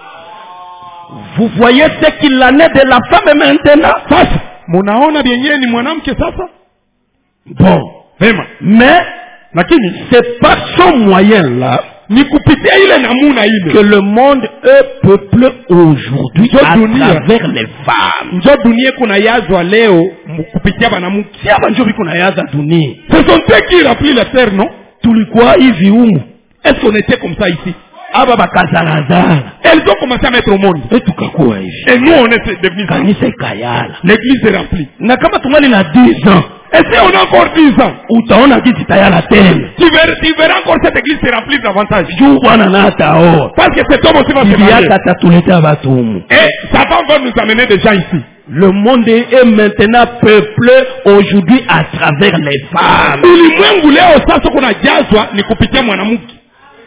Vous voyez ce qu'il en est de la femme maintenant? Sasa munaona vyenyewe ni mwanamke sasa, Bon, vema, mais lakini c'est par ce moyen-là ni kupitia ile namuna que ile le monde est peuplé aujourd'hui Ndio à dunia. travers les femmes. njo dunia kuna yazwa leo kupitia banamuke. Si hapa ndio viko na yaza dunia. Ce sont eux qui remplit la terre, non? Tulikuwa hivi humu. Est-ce qu'on était comme ça ici? Aba bakazalazala. Elles ont commencé à mettre au monde. Et tukakuwa hivi. Et nous, on est devenus ça. Kanisa ikayala. L'église est remplie. Na kama tungali na 10 ans, Et si on a encore 10 ans, utaona kiti tayala tena. tu verras encore cette église se remplir davantage. Juu bwana na ataoa. Parce que cet homme aussi va se Bibi marier. yake atatuletea watu humu. Et Satan va nous amener des gens ici. Le monde est maintenant peuplé aujourd'hui à travers les femmes. Ulimwengu leo sasa kuna jazwa ni kupitia mwanamke.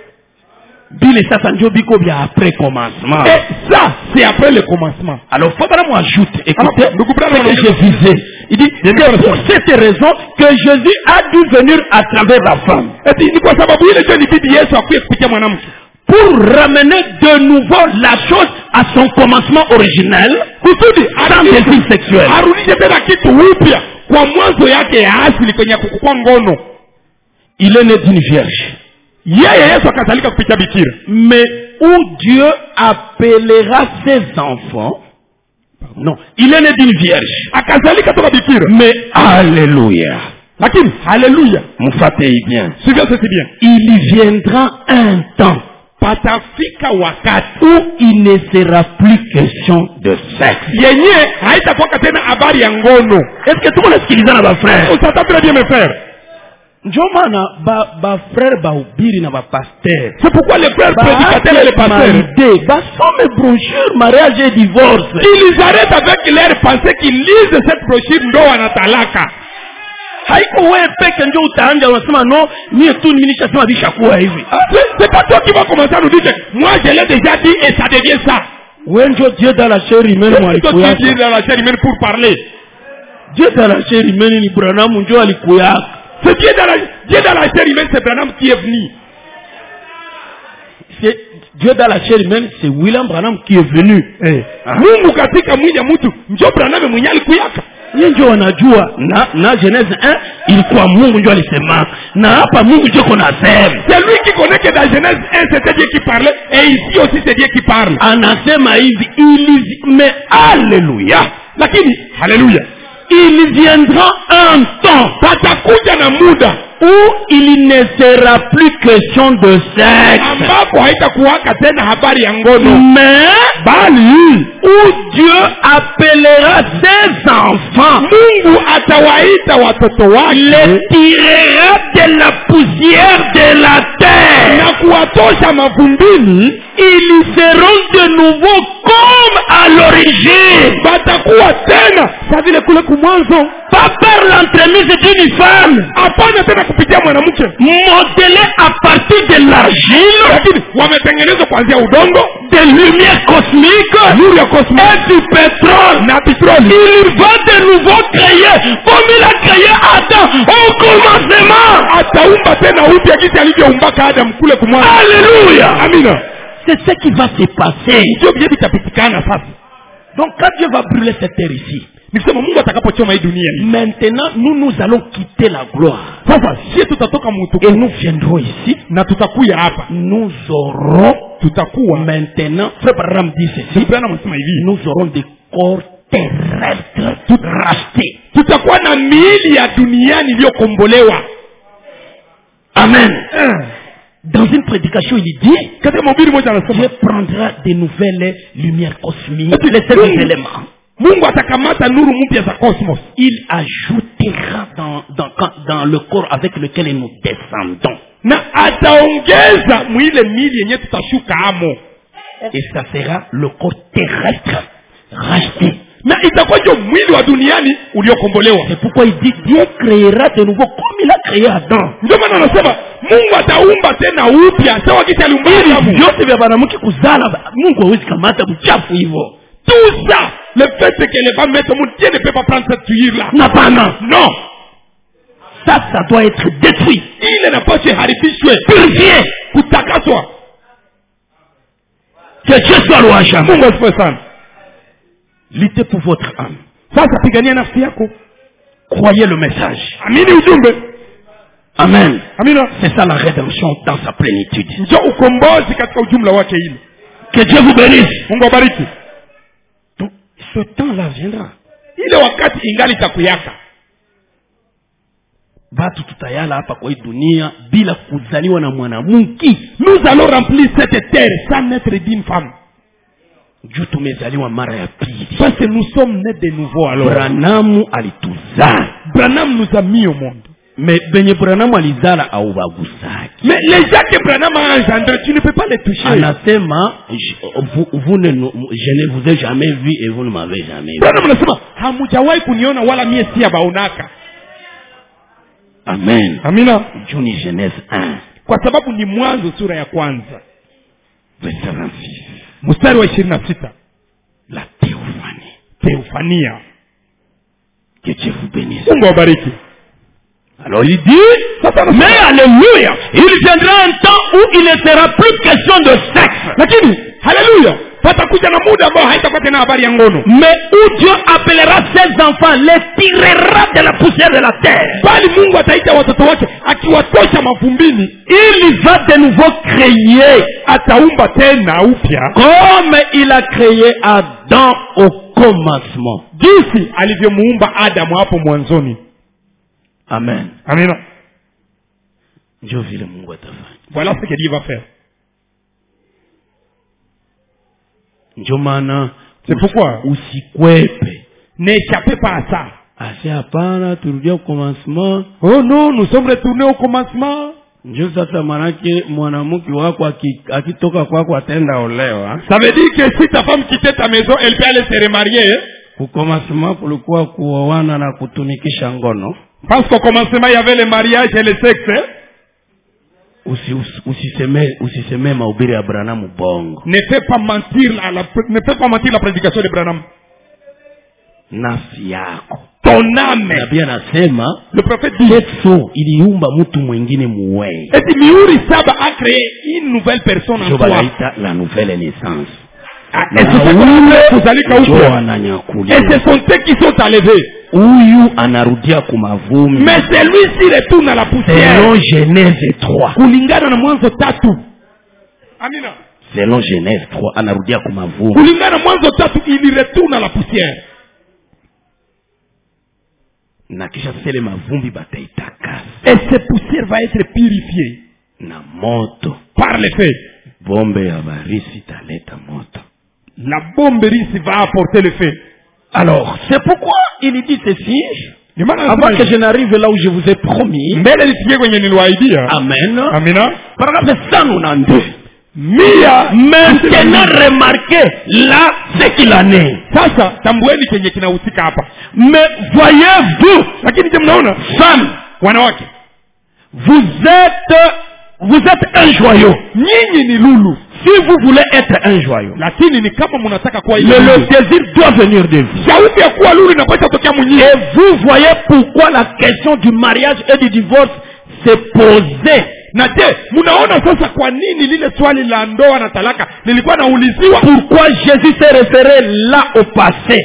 Bile sasa ndio biko bia après commencement. Et ça, c'est après le commencement. Alors, faut vraiment ajouter, écoutez, Alors, nous comprenons ce que le- je disais. Il dit, c'est pour cette raison que Jésus a dû venir à travers la femme. Eti ni kwa sababu ile ndio ilibidi Yesu akuye kupitia mwanamke. Pour ramener de nouveau la chose à son commencement original, Kusudi sans désir sexuel. arudishe tena kitu upya kwa mwanzo yake ya asili kwenye kukua ngono. Il est né d'une vierge. Yeye Yesu akazalika kupitia bikira. Mais où Dieu appellera ses enfants, non, il est né d'une vierge. Akazalika toka bikira. Mais alléluia. Lakini haleluya. Mfatei bien. Suivez ceci bien. Il viendra un temps Patafika wakati où il ne sera plus question de sexe. yenye haitakuwa tena habari ya ngono. Est-ce que tout le monde sikilizana ba frère? Usata très bien mes frères. Ndio maana ba frère ba ubiri na ba pasteur. C'est pourquoi les frères prédicateurs et les pasteurs, Ba some brochure mariage et divorce. ils arrêtent avec leur pensée qu'ils lisent cette brochure ndoa na talaka. haiko wewe peke ndio utaanja unasema non mie tu nilishasema bishakuwa hivi. C'est pas toi qui va commencer à nous dire moi je l'ai déjà dit et ça devient ça. Wewe ndio Dieu dans la chair humaine mwalikuya. Dieu dans la chair humaine pour parler. Dieu dans la chair humaine ni Branham ndio alikuya. C'est Dieu dans la chair humaine, c'est Branham qui est venu. C'est Dieu dans la chair humaine, c'est William Branham qui est venu. Mungu katika mwili ya mtu ndio Branham mwenye alikuyaka. Yeye ndio anajua na Genèse 1 ilikuwa Mungu ndio alisema na hapa Mungu ndio konasema. C'est lui qui connaît que dans Genèse 1 c'était Dieu qui parlait et ici aussi c'est Dieu qui parle. Anasema hivi mais alléluia. Lakini haleluya. Il viendra un temps patakuja na muda où il ne sera plus question de sexe. Ambapo haitakuwaka tena habari ya ngono. Mais bali où Dieu appellera ses enfants. Mungu atawaita watoto wake. Les tirera de la poussière de la terre. Na kuwatosha mavumbini. Ils seront de nouveau comme à l'origine. Batakuwa tena sa vile kule kumwanzo. Pas par l'entremise d'une femme. Hapana tena kupitia mwanamke. Modelé à partir de l'argile. Lakini wametengenezwa kuanzia udongo. De lumière cosmique. Nuru ya cosmique. Et du pétrole. Na pétrole. Il va de nouveau créer comme il a créé Adam au commencement. Ataumba tena upya jinsi alivyoumbaka Adam kule kumwanzo. Alléluia. Amina. C'est ce qui va se passer. Ndio vile vitapitikana sasa. Donc quand Dieu va brûler cette terre ici, Mungu atakapochoma hii dunia. Maintenant nous allons quitter la gloire. Sasa sisi tutatoka et nous viendrons ici na tutakuya hapa. Nous aurons tutakuwa maintenant, Frère Branham dit ceci, nous aurons des corps terrestres rachetés. Tutakuwa na miili ya duniani iliyokombolewa. Amen. Dans une prédication, il dit Dieu prendra de nouvelles lumières cosmiques, les sept éléments. Mungu atakamata nuru mpya za cosmos. Il ajoutera dans le corps avec lequel nous descendons. Na ataongeza mwile mili yenye tutashuka amo. Et ça sera le corps terrestre racheté. Na itakuwa ndio mwili wa duniani uliokombolewa. C'est pourquoi il dit Dieu créera de nouveau comme il a créé Adam. Ndio maana anasema Mungu ataumba tena upya sawa kiti aliumba Adamu. Vyote vya banamuke kuzala Mungu hawezi kamata mchafu hivyo. Tout ça, le fait que les femmes mettent au monde, Dieu ne peut pas prendre cette tuile-là. Non. Ça doit être détruit. Il n'a pas se haribishwe. Purifié. Kutakaswa. Que Dieu soit loué à jamais. Mungu asifiwe sana. Luttez pour votre âme. Sasa pigania nafsi yako. Croyez le message. Amini ujumbe. Amen. Amina. C'est ça la rédemption dans sa plénitude. Ndio ukombozi katika ujumla wake ile. Que Dieu vous bénisse. Mungu abariki. Donc ce temps-là viendra. Ile wakati ingali takuyaka. Batu tutayala hapa kwa hii dunia bila kuzaliwa na mwanamke. Nous allons remplir cette terre sans naître d'une femme. Juu tumezaliwa mara ya pili. Parce que nous sommes nés de nouveau alors. Branham alituzaa. Branham nous a mis au monde. Mais benye Branham alizala au bagusaki. Mais les gens que Branham a engendrés, tu ne peux pas les toucher. Anasema je ne vous ai jamais vu et vous ne m'avez jamais vu. Branham anasema hamujawahi kuniona wala mie si abaonaka. Amen. Amina. Juni Genèse 1. Kwa sababu ni Mwanzo sura ya kwanza. Verset 26. Mstari wa 26. La théophanie. Théophania. Que Dieu vous bénisse. Mungu awabariki. Alors il dit, mais alléluia, il viendra un temps où il ne sera plus question de sexe. Lakini, haleluya, patakuja na muda ambao haitakuwa tena habari ya ngono. Mais où Dieu appellera ses enfants, les tirera de la poussière de la terre. Bali Mungu ataita watoto wake akiwatosha mavumbini. Il va de nouveau créer, ataumba tena upya comme il a créé Adam au commencement. Jinsi alivyomuumba Adamu hapo mwanzoni. Amen. Amina. Ndio vile Mungu atafanya. Voilà ce que Dieu va faire. Ndio maana c'est pourquoi usikwepe. N'échappez pas à ça. Asi hapana turudia au commencement. Oh non, nous sommes retournés au commencement. Ndio sasa manake mwanamke wako akitoka kwako atenda olewa. Ça veut dire que si ta femme quittait ta maison, elle peut aller se remarier. Au commencement kulikuwa kuoana na kutumikisha ngono. Parce qu'au commencement, il y avait le mariage et le sexe. Hein? Usiseme mahubiri ya Branham bongo. Ne fais pas mentir la prédication de Branham. Nafsi yako. Ton âme. Nabii anasema le prophète dit Yesu iliumba mtu mwingine muwei. Et Miuri Saba a créé une nouvelle personne en toi. La nouvelle naissance. Et c'est ce sont eux qui sont enlevés. Huyu anarudia kumavumbi. Mais celui-ci retourne à la poussière. Selon Genèse 3. Kulingana na Mwanzo 3. Amina. Selon Genèse 3 anarudia kumavumbi. Kulingana na Mwanzo 3 il retourne à la poussière. Na kisha sele mavumbi bataitakasa. Et cette poussière va être purifiée. Na moto. Par le feu. Bombe ya barisi taleta moto. La bombe risi va apporter le feu. Alors, c'est pourquoi il dit ceci. Avant que je n'arrive là où je vous ai promis. Amen. Amina. Paragraphe 192. Maintenant remarquez là ce qu'il en est. Mais voyez-vous, femme, vous êtes un joyau. Si vous voulez être un joyau, le désir doit venir de vous. Et vous voyez pourquoi la question du mariage et du divorce s'est posée. Pourquoi Jésus s'est référé là au passé?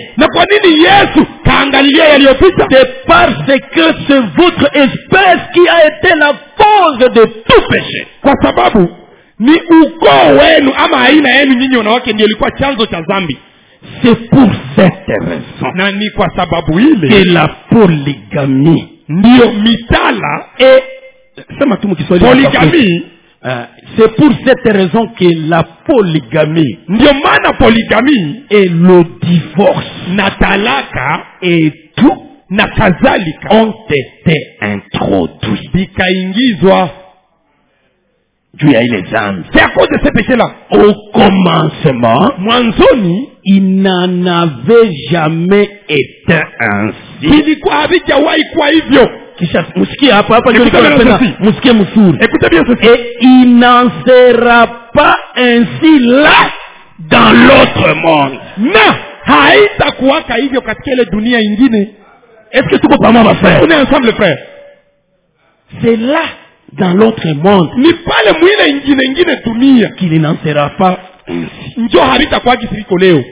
C'est parce que c'est votre espèce qui a été la cause de tout péché. Ni ukoo wenu ama aina yenu nyinyi wanawake ndio ilikuwa chanzo cha dhambi. C'est pour cette raison. Na ni kwa sababu ile que la polygamie ndio mitala sema tu mkiswahili polygamie. C'est pour cette raison que la polygamie ndio maana polygamie et le divorce na talaka et tout na kadhalika ont été introduits. Bikaingizwa Dieu a eu les âmes. C'est à cause de ce péché-là. Au commencement, mwanzoni, il n'en avait jamais été ainsi. Ilikuwa havijawahi kuwa hivyo. Kisha msikie hapa ndio nilipenda msikie mzuri. Écoutez bien ceci. Et il n'en sera pas ainsi là dans l'autre monde. Na haitakuwaka hivyo katika ile dunia ingine. Est-ce que tuko pamoja frère? On est ensemble frère. C'est là dans l'autre monde ni pale mwile ingine dunia qu'il n'en sera pas ainsi. Njo habitakuwa kisiriko leo.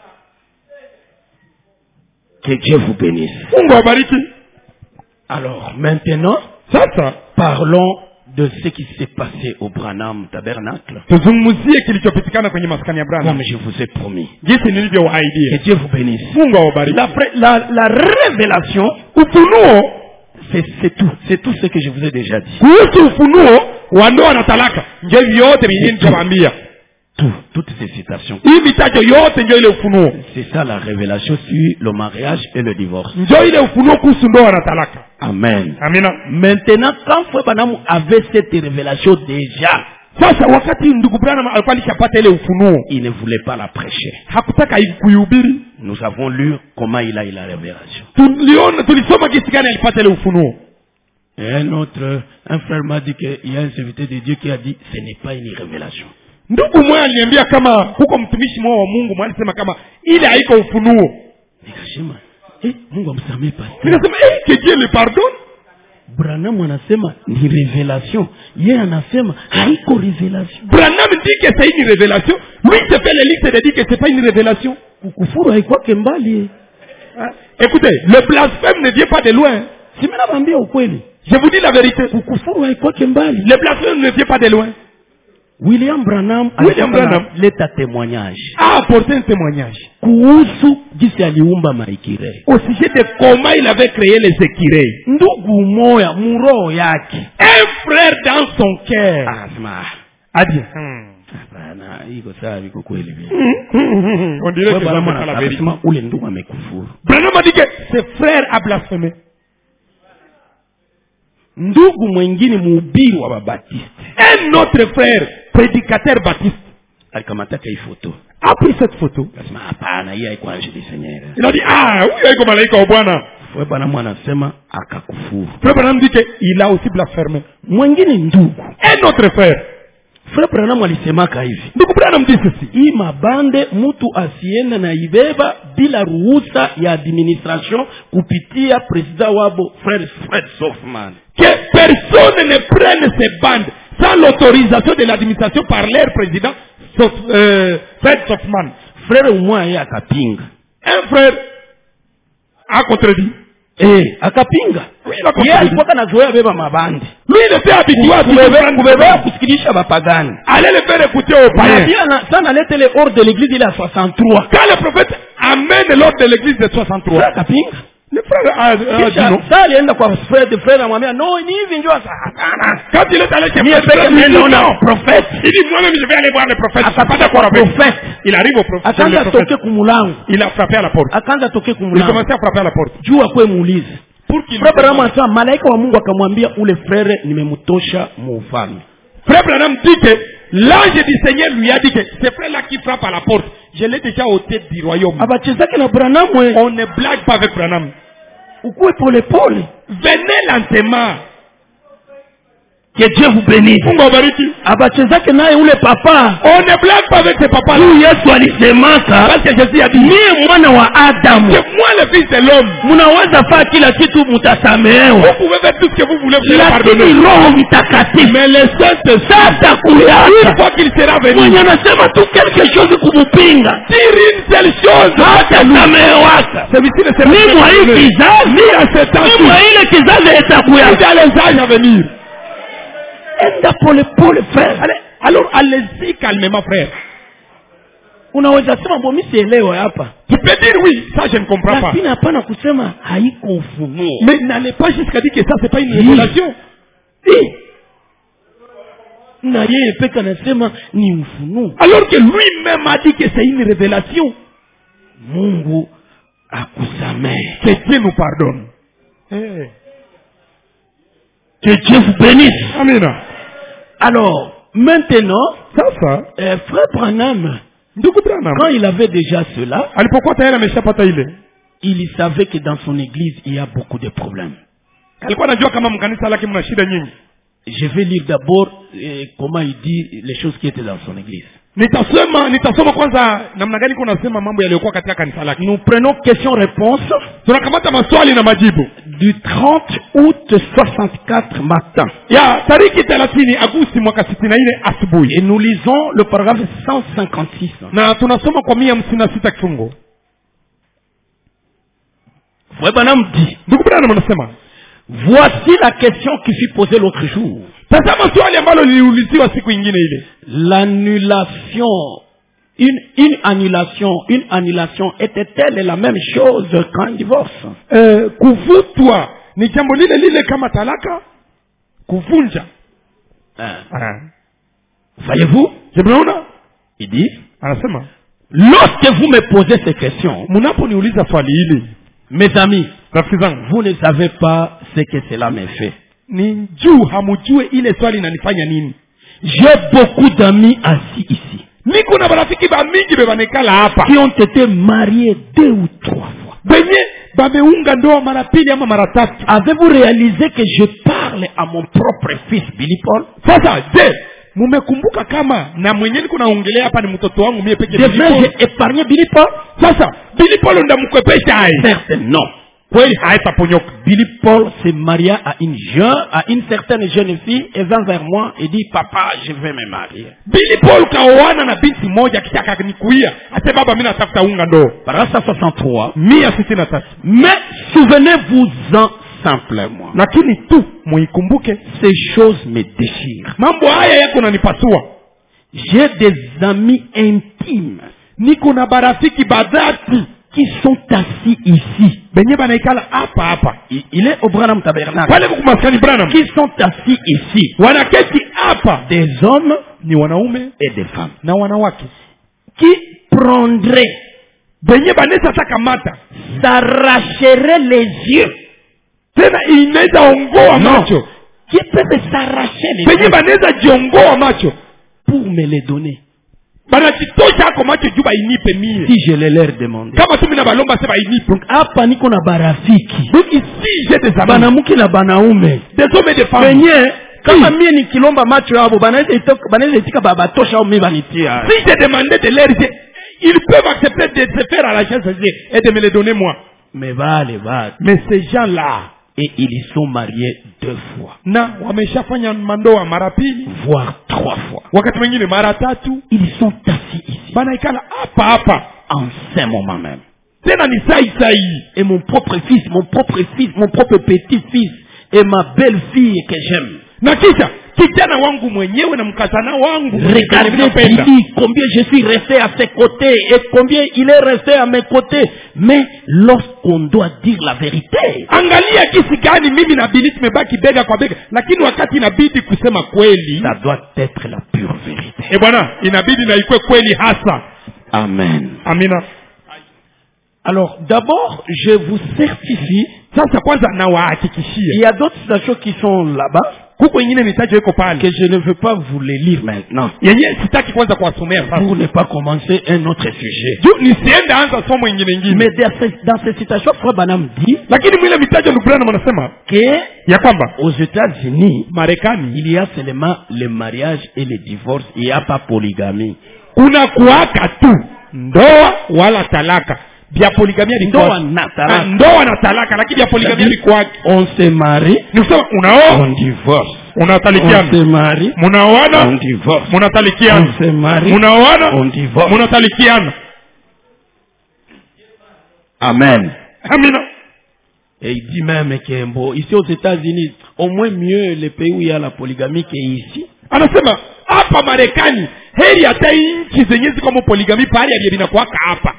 Que Dieu vous bénisse. Mungu awabariki. Alors maintenant, sasa parlons de ce qui s'est passé au Branham Tabernacle. Tuzungumzie kilichopitikana kwenye maskani ya Branham. Comme je vous ai promis. Jinsi nilivyowaahidi. Que Dieu vous bénisse. Mungu awabariki. La révélation, ufunuo, c'est tout ce que je vous ai déjà dit. Kuhusu ufunuo wa ndoa na talaka, ndio vyote nilivyowambia. Toutes ces citations. Hii mitajo yote ndio ile ufunuo. C'est ça la révélation sur le mariage et le divorce. Ndio ile ufunuo kuhusu ndoa na talaka. Amen. Amina. Maintenant, quand Frère Branham avait cette révélation déjà, sasa wakati ndugu Branham alikuwa alishapata ile ufunuo, il ne voulait pas la prêcher. Hakutaka kuihubiri. Nous avons lu comment il a eu la révélation. Tulisoma jinsi gani alipata ile ufunuo. Et un frère m'a dit qu'il y a un serviteur de Dieu qui a dit ce n'est pas une révélation. Ndugu mmoja aliniambia kama huko mtumishi mmoja wa Mungu mmoja alisema kama ile haiko ufunuo. Nikasema Mungu amsamehe pastor. Nikasema que Dieu le pardonne. Branham anasema ni révélation. Yeye anasema haiko révélation. Branham dit que c'est une révélation. Lui se fait le liste de dire que c'est pas une révélation. Kukufuru haiko kembali. Écoutez, le blasphème ne vient pas de loin. Si mimi naambia ukweli. Je vous dis la vérité. Kukufuru haiko kembali. Le blasphème ne vient pas de loin. William Branham leta témoignage. A apporté un témoignage. Kuhusu jinsi aliumba maikirei. Au sujet de comment il avait créé les écureuils. Ndugu moya muroho yake. Un frère dans son cœur. A dit. On dirait que Branham a la vérité. Branham a dit que ce frère a blasphémé. Ndugu mwingine mhubiri wa Baptiste. Un autre frère, prédicateur baptiste, alikamata hii photo. A pris cette photo. Akasema hapana, hii haiko ange du Seigneur. Il a dit huyu haiko malaika wa Bwana. Frère Branham anasema akakufuru. Frère Branham dit qu'il a aussi blasphémé. Mwingine ndugu, Un autre frère, Frère Branham alisemaka hivi, ndugu Branham dit ceci: hii mabande mtu asiende na ibeba bila ruhusa ya administration kupitia president wabo Fred Softman. que personne ne prenne ces bandes sans l'autorisation de l'administration par leur président Fred Softman. Frère mmoja yeye akapinga. Un frère a contredit. Akapinga. Oui, il a contredit. Yeye alikuwa anazoea beba mabandi. Lui, il était habitué à kubeba kusikilisha bapagani. aller le faire écouter aux païens. Sana lete le hors de l'église il a 63. Quand le prophète amène l'ordre de l'église de 63, akapinga. le frère a dit non. Ça alienda kwa frère amwambia no ni hivi njoo sasa. Quand il est allé chez le prophète, il dit moi-même je vais aller voir le prophète. Akapata kwa prophète. Il arrive au prophète. Akaanza toke kumulango. Il a frappé à la porte. Akaanza toke Il kumulango. commençait à frapper à la porte. Jua kwa muulize. Pour qu'il Frère Branham anasema malaika wa Mungu akamwambia ule frère nimemtosha muufalme. Frère Branham dit que l'ange du Seigneur lui a dit que c'est frère là qui frappe à la porte. Je l'ai déjà ôté du royaume. Abachezake na Branham On ne blague pas avec Branham. Ukue pole. Venez lentement. Que Dieu vous bénisse. Mungu abariki. Abachezake naye ule papa. On ne blague pas avec ce papa là. Yesu alisemaka Parce que Jésus a dit mie mwana wa Adamu. c'est moi le fils de l'homme. Mnaweza faa kila kitu mtasamehewa. Vous pouvez faire tout ce que vous voulez, vous allez pardonner. Lakini Roho Mtakatifu Mais le Saint-Esprit, une fois qu'il sera venu, mwenye anasema tu quelque chose kumupinga dire une seule chose, hatasamehewaka. celui-ci ne sera Ni mwa hii kizazi, ni à ce temps, ni mwa ile kizazi itakuya. ni dans les âges à venir. Enda pole frère. Alors allez-y calmement, frère. Unaweza sema bo mimi sielewe hapa. Tu peux dire oui, ça je ne comprends pas. Lakini hapana kusema haiko ufunuo. Mais n'allez pas jusqu'à dire que ça c'est pas une révélation. Na yeye peka anasema ni ufunuo. Alors que lui-même a dit que c'est une révélation. Mungu akusamehe. Que Dieu nous pardonne. Hey. Que Dieu vous bénisse. Amen. Alors, maintenant, Ça. frère Branham, Ndugu Branham, quand il avait déjà cela, alipokuwa tayari ameshapata ile, il savait que dans son église, il y a beaucoup de problèmes. alikuwa anajua kama mkanisa lake mna shida nyingi. Je vais lire d'abord comment il dit les choses qui étaient dans son église. Nitasoma kwanza namna gani kuna sema mambo yaliyokuwa katika kanisa lake. Nous prenons question-réponse. Tunakamata maswali na majibu. Du 30 août 64 matin. Ya tariki 30 Agosti mwaka 64 asubuhi. Et nous lisons le paragraphe 156. Na tunasoma kwa 156 kifungo. Frère Branham dit, Ndugu Branham anasema, voici la question qui fut posée l'autre jour. Tazama swali ambalo liliuliziwa siku nyingine ile. L'annulation, une annulation était-elle la même chose qu'un divorce? Kuvutwa ni jambo lile lile kama talaka? Kuvunja. Voyez-vous? Mnaona? Il dit, Anasema, lorsque vous me posez ces questions, mnaponiuliza swali hili, mes amis, rafiki zangu, vous ne savez pas ce que cela me fait. Ni juu hamujue ile swali inanifanya nini. J'ai beaucoup d'amis assis ici. Niko na marafiki ba mingi bebanekala hapa. Qui ont été mariés 2 ou 3 fois. Benye bameunga ndoa mara pili ama mara tatu. Avez-vous réalisé que je parle à mon propre fils Billy Paul? Sasa, je, mumekumbuka kama na mwenye niko naongelea hapa ni mtoto wangu mie peke yake. J'ai épargné Billy Paul? Sasa, Billy Paul ndamkwepesha hai. Certes, non. Kweli haitaponyoka. Billy Paul s'est marié à une certaine jeune fille et vint vers moi et dit, papa, je vais me marier. Billy Paul kaoana na binti moja kitaka kunikuia. Ate baba mimi natafuta unga ndo. Paragraphe 63. 163. Mais souvenez-vous-en simplement. Lakini tu muikumbuke, ces choses me déchirent. Mambo haya yako nanipasua. J'ai des amis intimes. Niko na barafiki badati qui sont assis ici. Benye banaikala hapa hapa. Il est au Branham Tabernacle. Pale kumaskani Branham. Qui sont assis ici. Wanaketi hapa. Des hommes ni wanaume et des femmes. Na wanawake. Qui prendraient. Benye banesa takamata. S'arracheraient les yeux. Tena inaweza ongoa macho. Qui peuvent s'arracher les yeux. Benye banesa jiongoa macho. Pour me les donner. banajitosha ako macho juu bainipe mie si je les leur demande. kama tu mina balomba se bainipe. Donc hapa niko na barafiki. Donc ici j'ai des amis, Banamuke na banaume. des hommes et des femmes. Penye kama mie nikilomba macho yabo banaweza itika babatosha au mimi banitia. Si j'ai demandé de leur dire, ils peuvent accepter de se faire à la chaise et de me les donner moi. Mais ces gens-là, et ils sont mariés 2 fois. Na wameshafanya mandoa mara pili, voire 3 fois. Wakati mwingine mara 3. Ils sont assis ici. Banaikala hapa en ce moment même. Tena ni sai. Et mon propre fils, mon propre petit-fils et ma belle-fille que j'aime. Na kisha kijana wangu mwenyewe na mkazana wangu. Regardez combien je suis resté à ses côtés et combien il est resté à mes côtés. Mais lorsqu'on doit dire la vérité, angalia kisi gani mimi na Billy tumebaki bega kwa bega, lakini wakati inabidi kusema kweli, ça doit être la pure vérité. Bwana, inabidi na ikuwe kweli hasa. Amen. Amina. Alors d'abord, je vous certifie, sasa kwanza na wahakikishie, il y a d'autres stations qui sont là-bas que je ne veux pas vous les lire maintenant pour ne pas commencer un autre sujet. Mais dans ces citations, Frère Branham dit que aux États-Unis, il y a seulement le mariage et le divorce, il n'y a pas polygamie. Kuna kuwaka tu ndoa wala talaka. Bia poligamia ni ndoa na talaka, lakini bia poligamia ni kwa on se marie, ni kusema unaoa, on divorce, unatalikiana, on se marie, munaoana, on divorce, munatalikiana, on se marie, munaoana, on divorce, munatalikiana. Amen. Amina. Et il dit même que bon, ici aux États-Unis, au moins mieux les pays où il y a la polygamie qu'ici. Anasema hapa Marekani heri hata nchi zenye ziko kama polygamie pale aliyebina kwa hapa.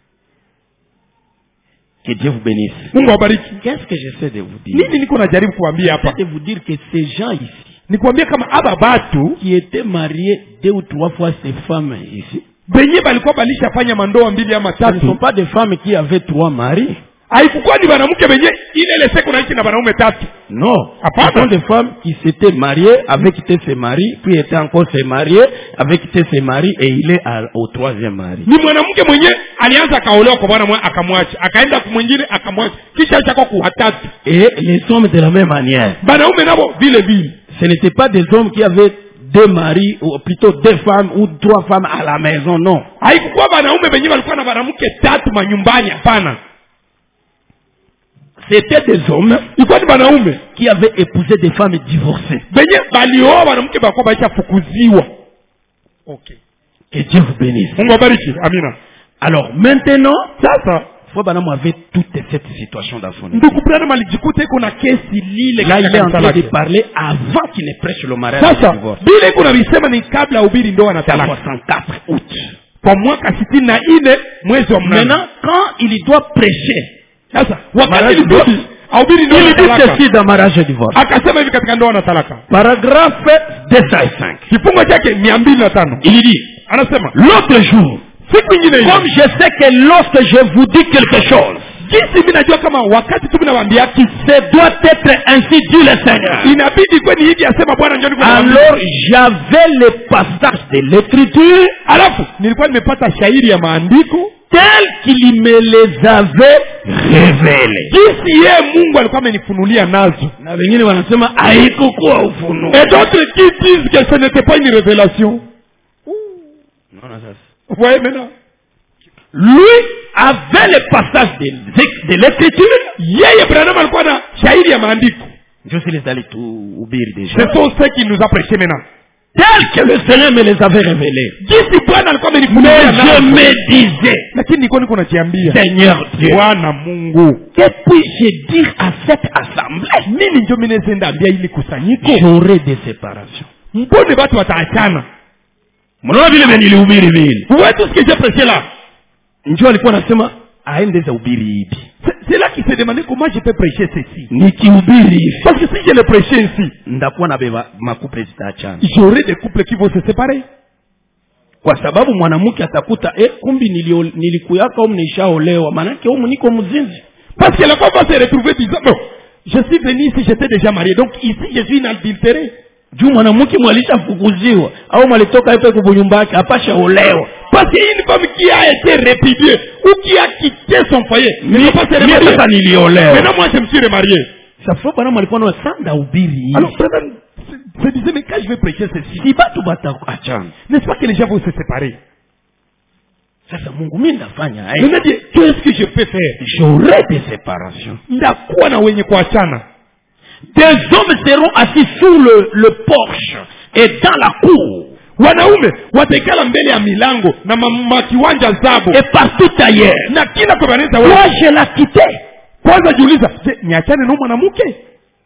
Que Dieu vous bénisse. Mungu awabariki. Qu'est-ce que j'essaie de vous dire? Nini niko najaribu kuambia hapa? J'essaie de vous dire que ces gens ici, nikwambia kama aba batu qui étaient mariés 2 ou 3 fois ces femmes ici, benye balikuwa balishafanya mandoa 2 ama 3. Ce ne sont pas des femmes qui avaient 3 maris. Haikuwa ni wanamke benye ile siku naishi na wanaume 3. Non, ce sont des femmes qui s'étaient mariées, avaient quitté ses maris, puis étaient encore se mariés, avaient quitté ses maris et il est au 3e mari. Ni mwanamke mwenye alianza kaolewa kwa bwana mmoja akamwacha, akaenda kwa mwingine akamwacha, kisha chako kwa 3. Et les hommes de la même manière. Banaume nabo vile vile. Ce n'étaient pas des hommes qui avaient 2 maris ou plutôt 2 femmes ou 3 femmes à la maison, non. Haikuwa banaume benye walikuwa na wanamke 3 manyumbani, hapana. C'était des hommes qui avaient épousé des femmes divorcées. Que Dieu vous bénisse. Alors maintenant, Frère Branham avait toute cette situation dans son vie. Là, il est en train de parler avant qu'il ne prêche le mariage et le divorce. 64 août. Maintenant, quand il doit prêcher, il dit ceci dans mariage et divorce. Paragraphe 205. Il dit, l'autre jour, comme je sais que lorsque je vous dis quelque chose, ce doit être ainsi dit le Seigneur. Alors j'avais le passage de l'écriture tel qu'il me les avait révélés. Et d'autres qui disent que ce n'était pas une révélation. Vous voyez maintenant? Lui avait le passage de l'écriture. Je suis les allés tout oublier déjà. Ce sont ceux qui nous a prêché maintenant. Tel que le Seigneur me les avait révélés. Mais je me disais, Seigneur Dieu, que puis-je dire à cette assemblée? J'aurai des séparations. Vous voyez tout ce que j'ai prêché là? C'est là qu'il s'est demandé comment je peux prêcher ceci. Parce que si je le prêchais ici, j'aurai des couples qui vont se séparer. Kwa sababu mwanamke atakuta kumbi nilikuyaka nishaolewa manake niko mzinzi. Parce que la femme va se retrouver disant non, je suis venu ici, j'étais déjà marié, donc ici je suis une adultérée. Juu mwanamke mwalisha fukuziwa au mwalitoka hapo kwa nyumba yake apasha olewa. Parce qu'une femme qui a été répudiée ou qui a quitté son foyer ne peut pas se remarier. Maintenant moi je me suis remarié. Ça faut pas alikuwa na sanda ubiri. Alors Branham se disait mais quand je vais prêcher ceci, si batu batakuachana, n'est-ce pas que les gens vont se séparer? Sasa Mungu mimi ndafanya il m'a dit qu'est-ce que je peux faire? J'aurai des séparations. Ndakuwa na wenye kuachana. Des hommes seront assis sur le porche et dans la cour. Wanaume watakala mbele ya milango na makiwanja zabo et partout ailleurs. Na kila kubaneza wewe. Moi je la quitté. Kwanza jiuliza, je niachane na mwanamke?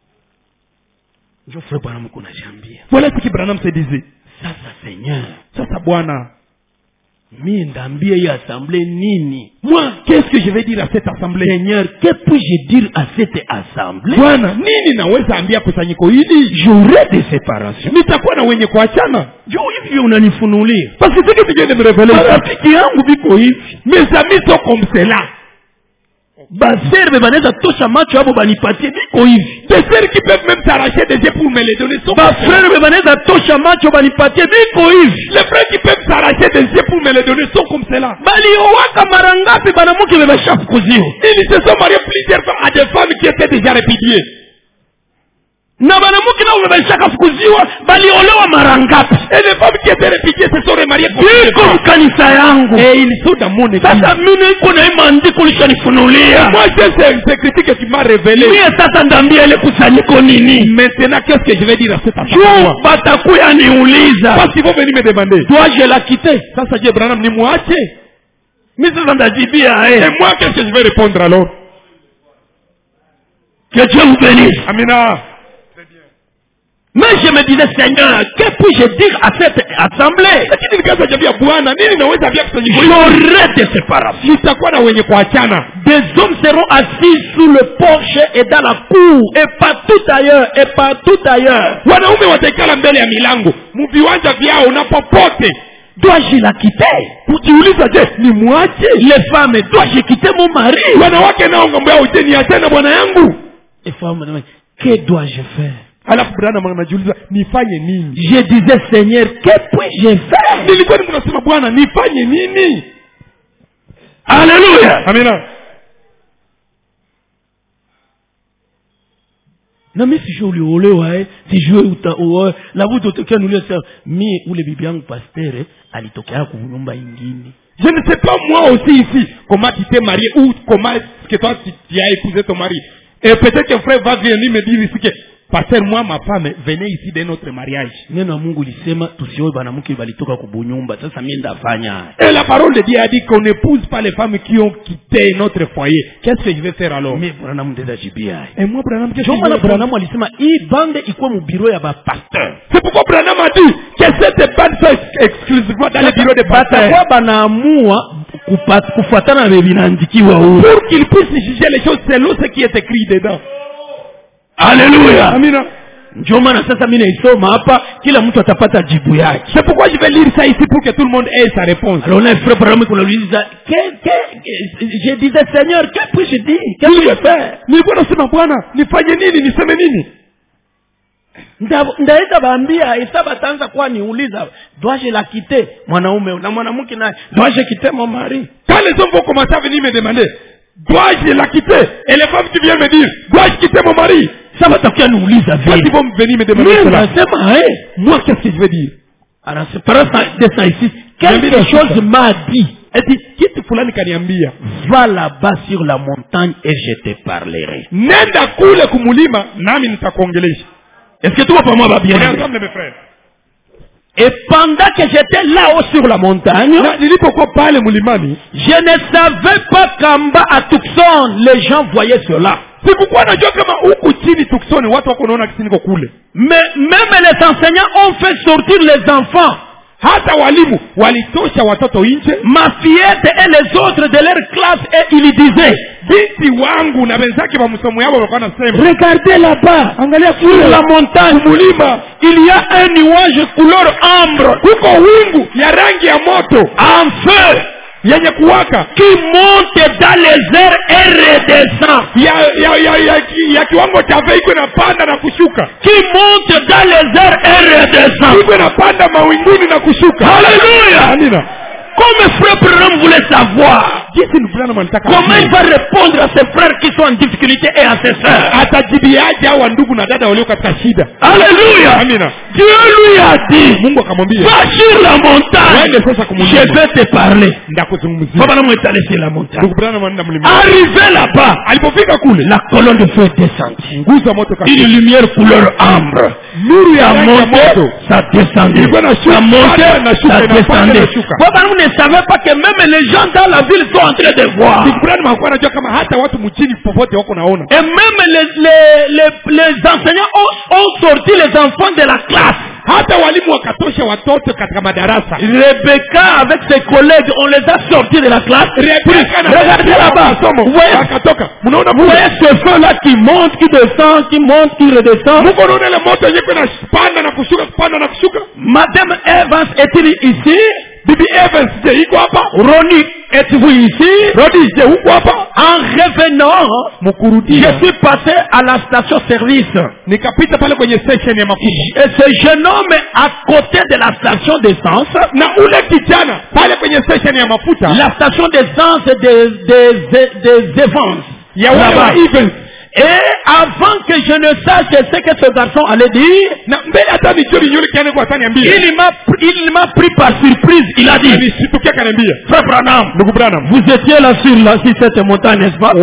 Je ferai Branham kuna jambia. Voilà ce que Branham se disait. Sasa Seigneur, sasa Bwana, mimi ndambie hii assemblée nini? Moi, qu'est-ce que je vais dire à cette assemblée? Seigneur, que puis-je dire à cette assemblée? Bwana, nini naweza ambia kusanyiko hili? J'aurai des séparations. Nitakuwa na wenye kuachana. Juu hivi unanifunulia. Parce que ce que tu viens de me révéler. Rafiki yangu biko hivi. Mes amis sont comme cela. Baserbe banaweza tosha macho hapo banipatie biko hivi. Des sœurs qui peuvent même s'arracher des yeux pour me les donner sont frères banaweza tosha macho banipatie biko hivi. Les frères qui peuvent s'arracher des yeux pour me les donner sont comme cela. Bali owaka mara ngapi banamuke bebashafukuziwa. Ils se sont mariés plusieurs fois à des femmes qui étaient déjà répudiées. Na banamuke nao bebashafukuziwa bali olewa mara ngapi. Et les femmes qui étaient répudiées se sont remariées pour kanisa yangu. Et ils sont dans mon église. Sasa mimi niko na maandiko lishanifunulia. Moi c'est critique que tu m'as révélé. Mimi sasa ndambia ile kusanyiko nini? Maintenant qu'est-ce que je vais dire à cette assemblée? Batakuya niuliza. Parce qu'ils vont venir me demander. Dois-je la quitter? Sasa je Branham ni muache. Mimi sasa ndajibia Et moi qu'est-ce que je vais répondre alors? Que Dieu vous bénisse. Amina. Mais je me disais, Seigneur, que puis-je dire à cette assemblée? J'aurai des séparations. Des hommes seront assis sous le porche et dans la cour et partout ailleurs et partout ailleurs. Dois-je la quitter? Les femmes, dois-je quitter mon mari? Les femmes, que dois-je faire? Alafu Branham anajiuliza nifanye nini? Je disais Seigneur, que puis-je faire? Nilikuwa ninasema Bwana nifanye nini? Alléluia. Amina. Na mimi si joli olewa si jue uta la buto utokea nulia sasa mimi ule bibi yangu pasteur alitokea kwa nyumba nyingine. Je ne sais pas moi aussi ici comment tu t'es marié ou comment est-ce que toi tu as épousé ton mari. Et peut-être qu'un frère va venir me dire ici que pasteur, moi, ma femme, venez ici de notre mariage. Neno Mungu lisema tusioe banamuke balitoka kubunyumba. Sasa mimi ndafanya. Et la parole de Dieu a dit qu'on n'épouse pas les femmes qui ont quitté notre foyer. Qu'est-ce que je vais faire alors? Mais Branham ndeza jibia. Et moi Branham qu'est-ce que je vais faire? Branham alisema hii bande ikuwa mu bureau ya ba pasteur. C'est pourquoi Branham a dit que cette bande soit exclusivement dans les bureaux des pasteurs. Kwa banaamua kufuatana na binaandikiwa huko. Pour qu'ils puissent juger les choses selon ce qui est écrit dedans. Alléluia. Amina. Ndio maana sasa mimi naisoma hapa kila mtu atapata jibu yake. C'est pourquoi je vais lire ça ici pour que tout le monde ait sa réponse. Alors là frère Branham kunauliza je disais Seigneur, que puis-je dire? Qu'est-ce que je fais? Nilikuwa nasema Bwana, nifanye nini? Niseme nini? Ndaenda baambia isaba taanza kwa niuliza, dois-je la quitter? Mwanaume na mwanamke naye, dois-je quitter mon mari? Quand les hommes vont commencer à venir me demander, dois-je la quitter? Et les femmes qui viennent me dire, dois-je quitter mon mari? Ça va takia niuliza vile. Quand ils vont venir me demander cela, moi qu'est-ce que je vais dire? Alors c'est par ça ici, quelque chose m'a dit. Elle dit, kitu fulani kaniambia, va là-bas sur la montagne et je te parlerai. Nenda kule kumulima nami nitakuongelesha. Est-ce que tu vois pas moi va bien? Ensemble mes frères. Et pendant que j'étais là-haut sur la montagne, je ne savais pas qu'en bas à Tucson, les gens voyaient cela. Mais même les enseignants ont fait sortir les enfants. Ma fillette et les autres de leur classe, et ils disaient, regardez là-bas, sur la montagne, il y a un nuage couleur ambre, en feu. yenye kuwaka, qui monte dans les airs et redescend, ya kiwango cha iko inapanda na kushuka, qui monte dans les airs et redescend, iko inapanda mawinguni na kushuka. Alléluia. Amina. Comme frère Branham voulait savoir comment il va répondre à ses frères qui sont en difficulté et à ses sœurs. Alléluia. Dieu lui a dit, va sur la montagne, je vais te parler. Branham est allé sur la montagne. Arrivé là-bas, la colonne de feu est descendue. Une lumière couleur ambre. Ça montait, ça descendait. Ça montait, ça descendait. Branham ne savait pas que même les gens dans la ville sont en train de voir. Et même les enseignants ont sorti les enfants de la classe. Rebecca avec ses collègues, on les a sortis de la classe. Regardez là-bas. Vous voyez ce feu-là qui monte, qui descend, qui monte, qui redescend. Madame Evans est-il ici? Bibi Evans, Ronnie, êtes-vous ici? En revenant, je suis passé à la station-service. Et ce jeune homme à côté de la station d'essence, la station d'essence des Evans. Et avant que je ne sache ce que ce garçon allait dire, il m'a pris par surprise. Il a dit, Frère Branham, vous étiez là sur cette montagne, n'est-ce pas?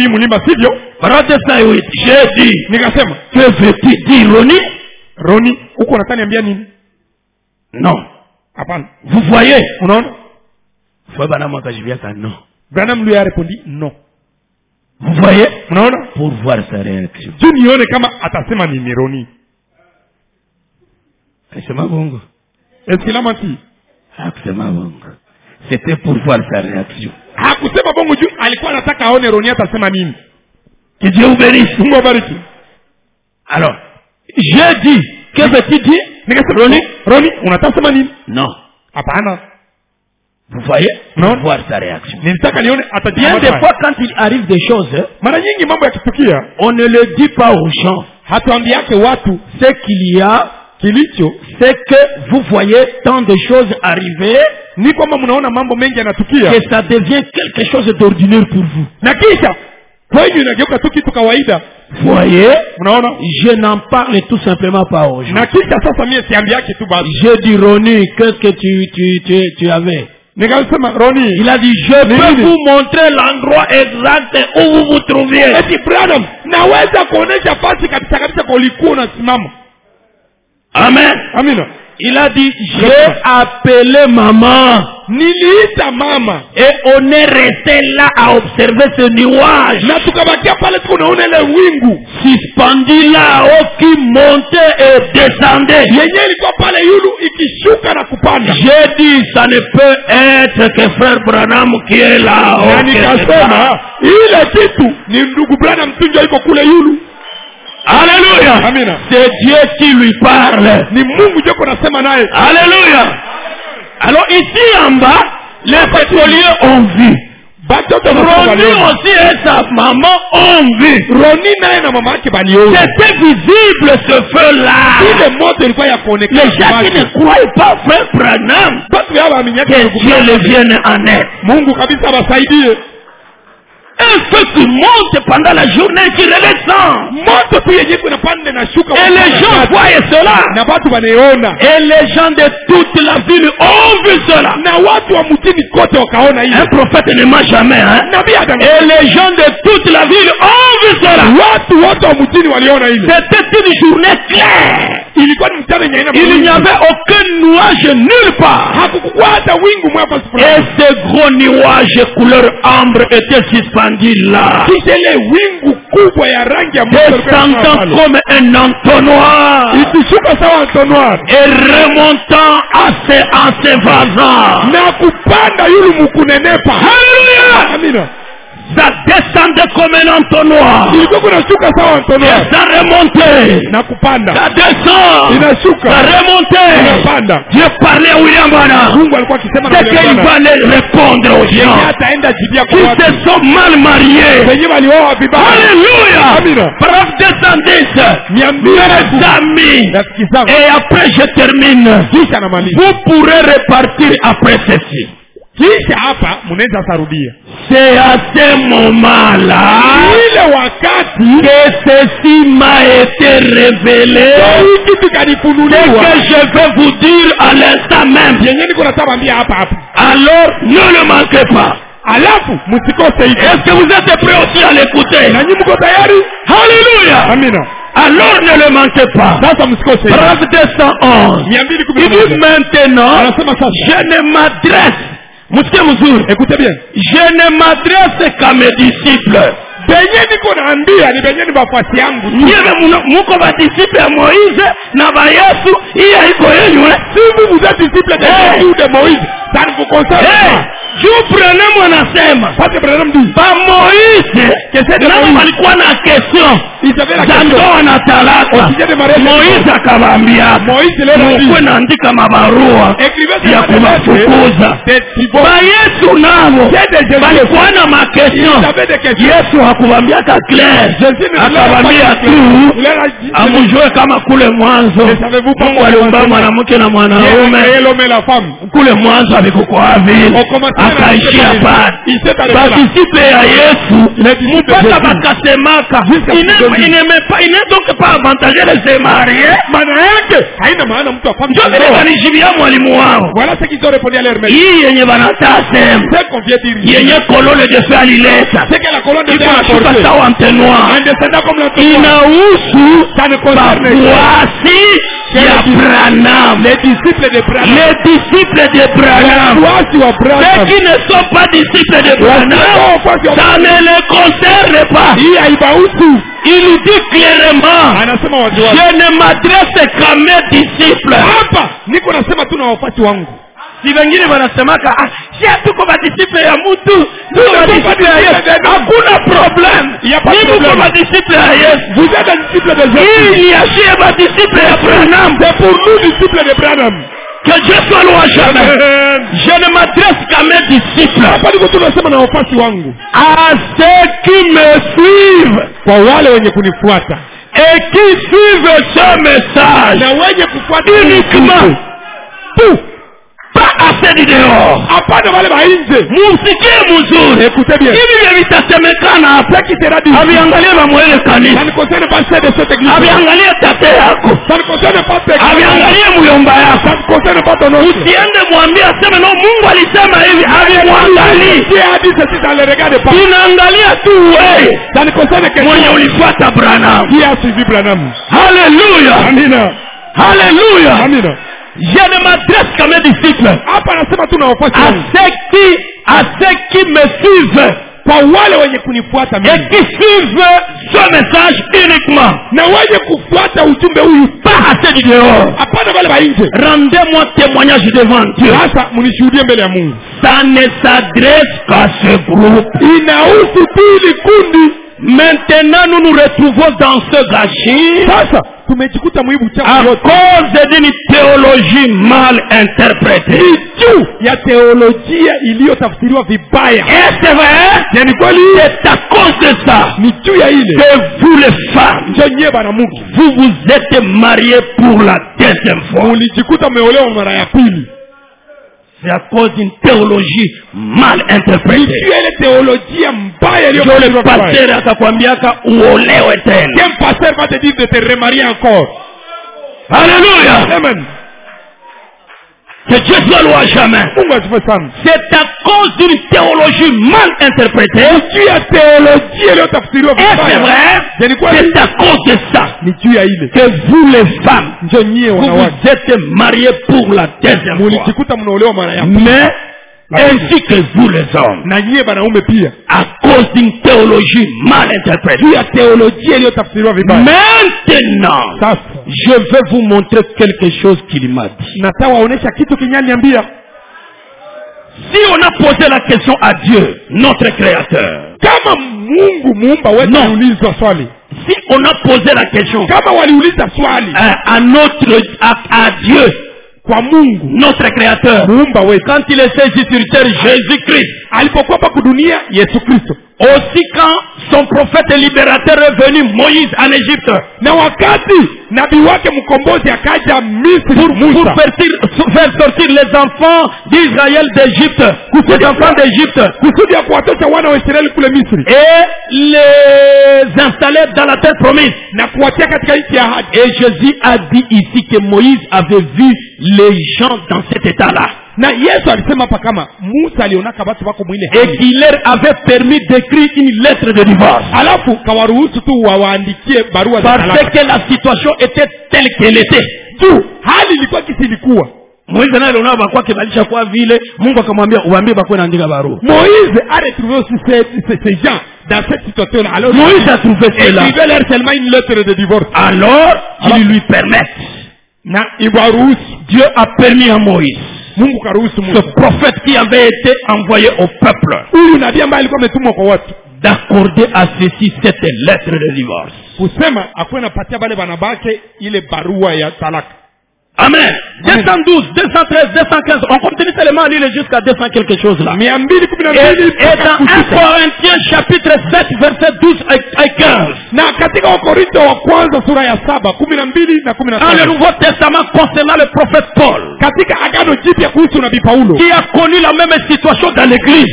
J'ai dit, que veux-tu dire, Ronnie? Non. Vous voyez? Frère Branham, quand je viens à non. Branham lui a répondu non. Vous voyez? Pour voir sa réaction. Est-ce qu'il a menti? C'était pour voir sa réaction. Que Dieu vous bénisse. Alors, j'ai dit, que veux-tu dire? Ronnie, non. Vous voyez? Non. Voir sa réaction. Bien des fois, quand il arrive des choses, on ne le dit pas aux gens. Ce qu'il y a, c'est que vous voyez tant de choses arriver, que ça devient quelque chose d'ordinaire pour vous. Vous voyez, je n'en parle tout simplement pas aux gens. Je dis, Ronnie, qu'est-ce que tu avais? Il a dit, je peux vous montrer l'endroit exact où vous vous trouviez. Amen. Il a dit, j'ai appelé maman. Et on est resté là à observer ce nuage. Suspendu là-haut qui montait et descendait. J'ai dit, ça ne peut être que frère Branham qui est là-haut. Alléluia. C'est Dieu qui lui parle. Alléluia. Alors ici en bas, les pétroliers ont vu. Ronnie aussi et sa maman ont vu. C'était visible ce feu-là. Les gens qui ne croient pas frère Branham, que Dieu le vienne en aide. Un feu qui monte pendant la journée qui redescend. Et les gens voient cela. Et les gens de toute la ville ont vu cela. Un prophète ne ment jamais. Hein? Et les gens de toute la ville ont vu cela. C'était une journée claire. Il n'y avait aucun nuage nulle part. Et ce gros nuage couleur ambre était suspendu là. Descendant comme un entonnoir. Et remontant en s'évasant. Alléluia. ça descendait comme un entonnoir. ilikuwa kunashuka sawa entonnoir. Et ça remontait. Na kupanda. Ça descend. Inashuka. Ça remontait. Inapanda. Dieu parlait à William Branham. Mungu alikuwa akisema na C'est qu'il William Branham. va répondre aux gens Ataenda jibia qui kwa watu. se sont mal mariés. Wenye walioa vibaya. Alléluia. Amina. Bref, descendez, mes amis. Rafiki zangu. Et après je termine. Kisha namaliza. Vous pourrez repartir après ceci. Kisha hapa mnaweza sarudia. C'est à ce moment-là Ile wakati que ceci m'a été révélé. kitu Ce kanifunuliwa. que je vais vous dire à l'instant même. Yenye niko nataka ambia hapa hapa. Alors ne le manquez pas. Alafu msikose hivi. Est-ce que vous êtes prêts aussi à l'écouter? Na nyinyi mko tayari? Alléluia. Amina. Alors ne le manquez pas. Sasa msikose hivi. Bref 211. Il dit maintenant, Anasema sasa. je ne m'adresse. Musikie mzuri. Écoutez bien. Je ne m'adresse qu'à mes disciples. Benye niko naambia ni benye ni bafasi yangu. Nyie muko ba disciple ya Moïse na ba Yesu, hii haiko yenu eh? Si vous êtes disciple de Jésus ou de Moïse, ça ne vous concerne pas. Juu Branham anasema Parce que Branham dit ba Moïse nao walikuwa na question za ndoa na talaka. Moïse akawaambia mukwe naandika mabarua ya kuwafukuza. Ba Yesu nao walikuwa na makestion. Yesu hakuwaambiaka clair, akawaambia tu amujue kama kule mwanzo Mungu aliumba mwanamke na mwanaume. Kule mwanzo alikuwa vile akaishia pale. Badisiple ya Yesu mpaka bakasemaka il n'est donc pas avantageux de se marier. Maana yake haina maana mtu afanye ndio vile walijibia mwalimu wao. Voilà ce qu'ils ont répondu à leur maître. Hii yenye wanataka sema C'est qu'on vient dire yenye kolole de feu alileta. C'est que la colonne de feu apporté sawa entonnoir. en descendant comme l'entonnoir. Inahusu ça ne concerne voici ya Branham. Les disciples de Branham. Les disciples de Branham. Ceux qui ne sont pas disciples de Branham, ça ne les concerne pas. Il dit clairement, je ne m'adresse qu'à mes disciples. Si wengine wanasemaka si hatuko badisiple ya mtu ndio badisiple ya Yesu, hakuna problem. Ni mko badisiple ya Yesu. Vous êtes un disciple de Jésus. Il y a chez badisiple ya Branham. C'est pour nous disciples de Branham. Que Dieu soit loué jamais. Je ne m'adresse qu'à mes disciples. À ceux qui me suivent et qui suivent ce message uniquement. Tout. Pas assez de dehors. Musikie mzuri. Écoutez bien. Hivi vitasemekana hapa. Aviangalie mamwele kanisa. Ça ne concerne pas ceux de cette église. Aviangalie tate yako. Ça ne concerne pas tes églises. Aviangalie muyomba yako. Ça ne concerne pas ton oncle. Usiende mwambie aseme no Mungu alisema hivi. Aviangalie. Dieu a dit ceci dans le regard de Paul. Inaangalia tu wewe. Ça ne concerne que mwenye ulifuata Branham. Qui a suivi Branham. Alléluia. Amina. Alléluia. Amina. Je ne m'adresse qu'à mes disciples. À ceux qui me suivent. Et qui suivent ce message uniquement. Pas assez de dehors. Rendez-moi témoignage devant Dieu. Ça ne s'adresse qu'à ce groupe. Maintenant nous nous retrouvons dans ce gâchis à cause d'une théologie mal interprétée. Et c'est vrai, c'est à cause de ça que vous les femmes, vous êtes mariés pour la deuxième fois. C'est à cause d'une théologie mal interprétée. Le pasteur akakwambiaka uolewe tena. Quel pasteur va te dire de te remarier encore? Alléluia. Amen. Que Dieu soit loué jamais. C'est à cause d'une théologie mal interprétée. Et c'est vrai, c'est à cause de ça que vous les femmes, vous êtes mariés pour la deuxième fois. Mais ainsi que vous les hommes, à cause d'une théologie mal interprétée. Maintenant, je vais vous montrer quelque chose qu'il m'a dit. Si on a posé la question à Dieu, notre créateur. Kama Mungu muumba wetu aliulizwa swali. Si on a posé la question kama waliuliza swali à Dieu, kwa Mungu notre créateur, muumba wetu, quand il est saisi sur terre, Jésus-Christ, alipokuwa hapa dunia, Yesu Kristo. Aussi quand son prophète et libérateur est venu, Moïse, en Égypte, na wakati nabii wake mkombozi akaja Misri pour faire sortir les enfants d'Israël d'Égypte, les enfants d'Égypte, kusudi ya kuwatosha wana wa Israeli kule Misri, et les installer dans la terre promise, na kuwatia katika nchi ya ahadi. Et Jésus a dit ici que Moïse avait vu les gens dans cet état-là. Na Yesu alisema hapa kama Musa alionaka watu wako mwile et qu'il leur avait permis d'écrire une lettre de divorce. Alafu kawaruhusu tu waandikie barua za talaka. Parce que la situation était telle qu'elle était. Tu hali ilikuwa kisi ilikuwa. Moïse naye aliona bakwa kibalisha kwa vile Mungu akamwambia uambie bakwe naandika barua. Moïse a retrouvé aussi ces gens dans cette situation là. Alors Moïse a trouvé cela. Il veut leur seulement une lettre de divorce. Alors il lui permet. Na ibaruhusu. Dieu a permis à Moïse, ce prophète qui avait été envoyé au peuple, d'accorder à ceci cette lettre de divorce. Amen. 212, 213, 215. On continue seulement à lire jusqu'à 200 quelque chose là. Et dans 1 Corinthiens chapitre 7 verset 12 et 15. Dans le Nouveau Testament concernant le prophète Paul, qui a connu la même situation dans l'église.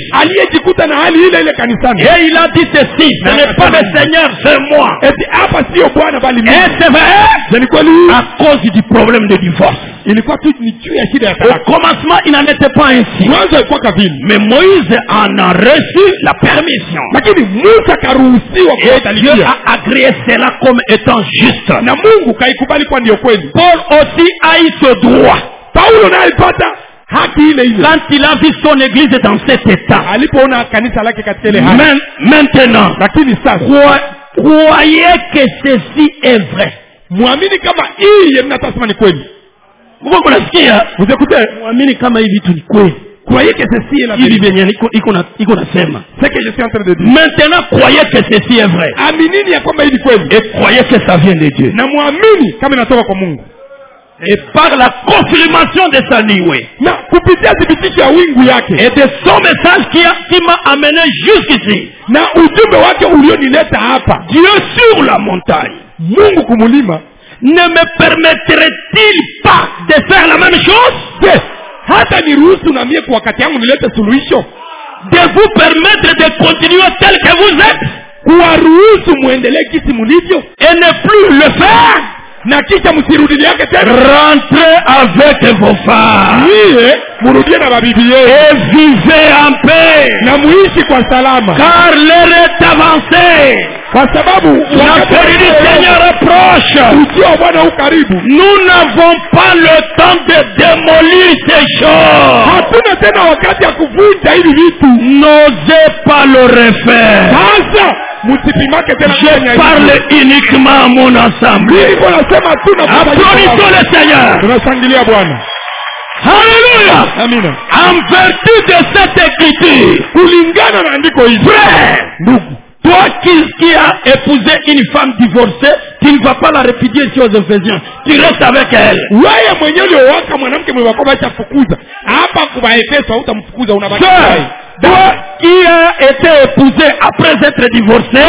Et il a dit ceci: ce n'est pas le Seigneur, c'est moi. Et c'est vrai, à cause du problème de divorce. Au commencement, il n'en était pas ainsi. Mais Moïse en a reçu la permission. Et Dieu a agréé cela comme étant juste. Paul aussi a eu ce droit. Quand il a vu son église dans cet état, maintenant, croyez que ceci est vrai. Vous écoutez? Croyez que ceci est la vérité. C'est que je suis en train de dire. Maintenant, croyez que ceci est vrai. Et croyez que ça vient de Dieu. Et par la confirmation de sa nioué et de son message qui m'a amené jusqu'ici, Dieu sur la montagne ne me permettrait-il pas de faire la même chose? De vous permettre de continuer tel que vous êtes et ne plus le faire? Rentrez avec vos femmes et vivez en paix, car l'heure est avancée. La venue du Seigneur approche. Nous n'avons pas le temps de démolir ces choses. N'osez pas le refaire. Je parle uniquement à mon assemblée. Applaudissons le Seigneur. Alléluia. Amen. En vertu de cette écriture, frère, toi qui as épousé une femme divorcée, tu ne vas pas la répudier ici aux Éphésiens. Tu restes avec elle. Toi qui as été épousé après être divorcé,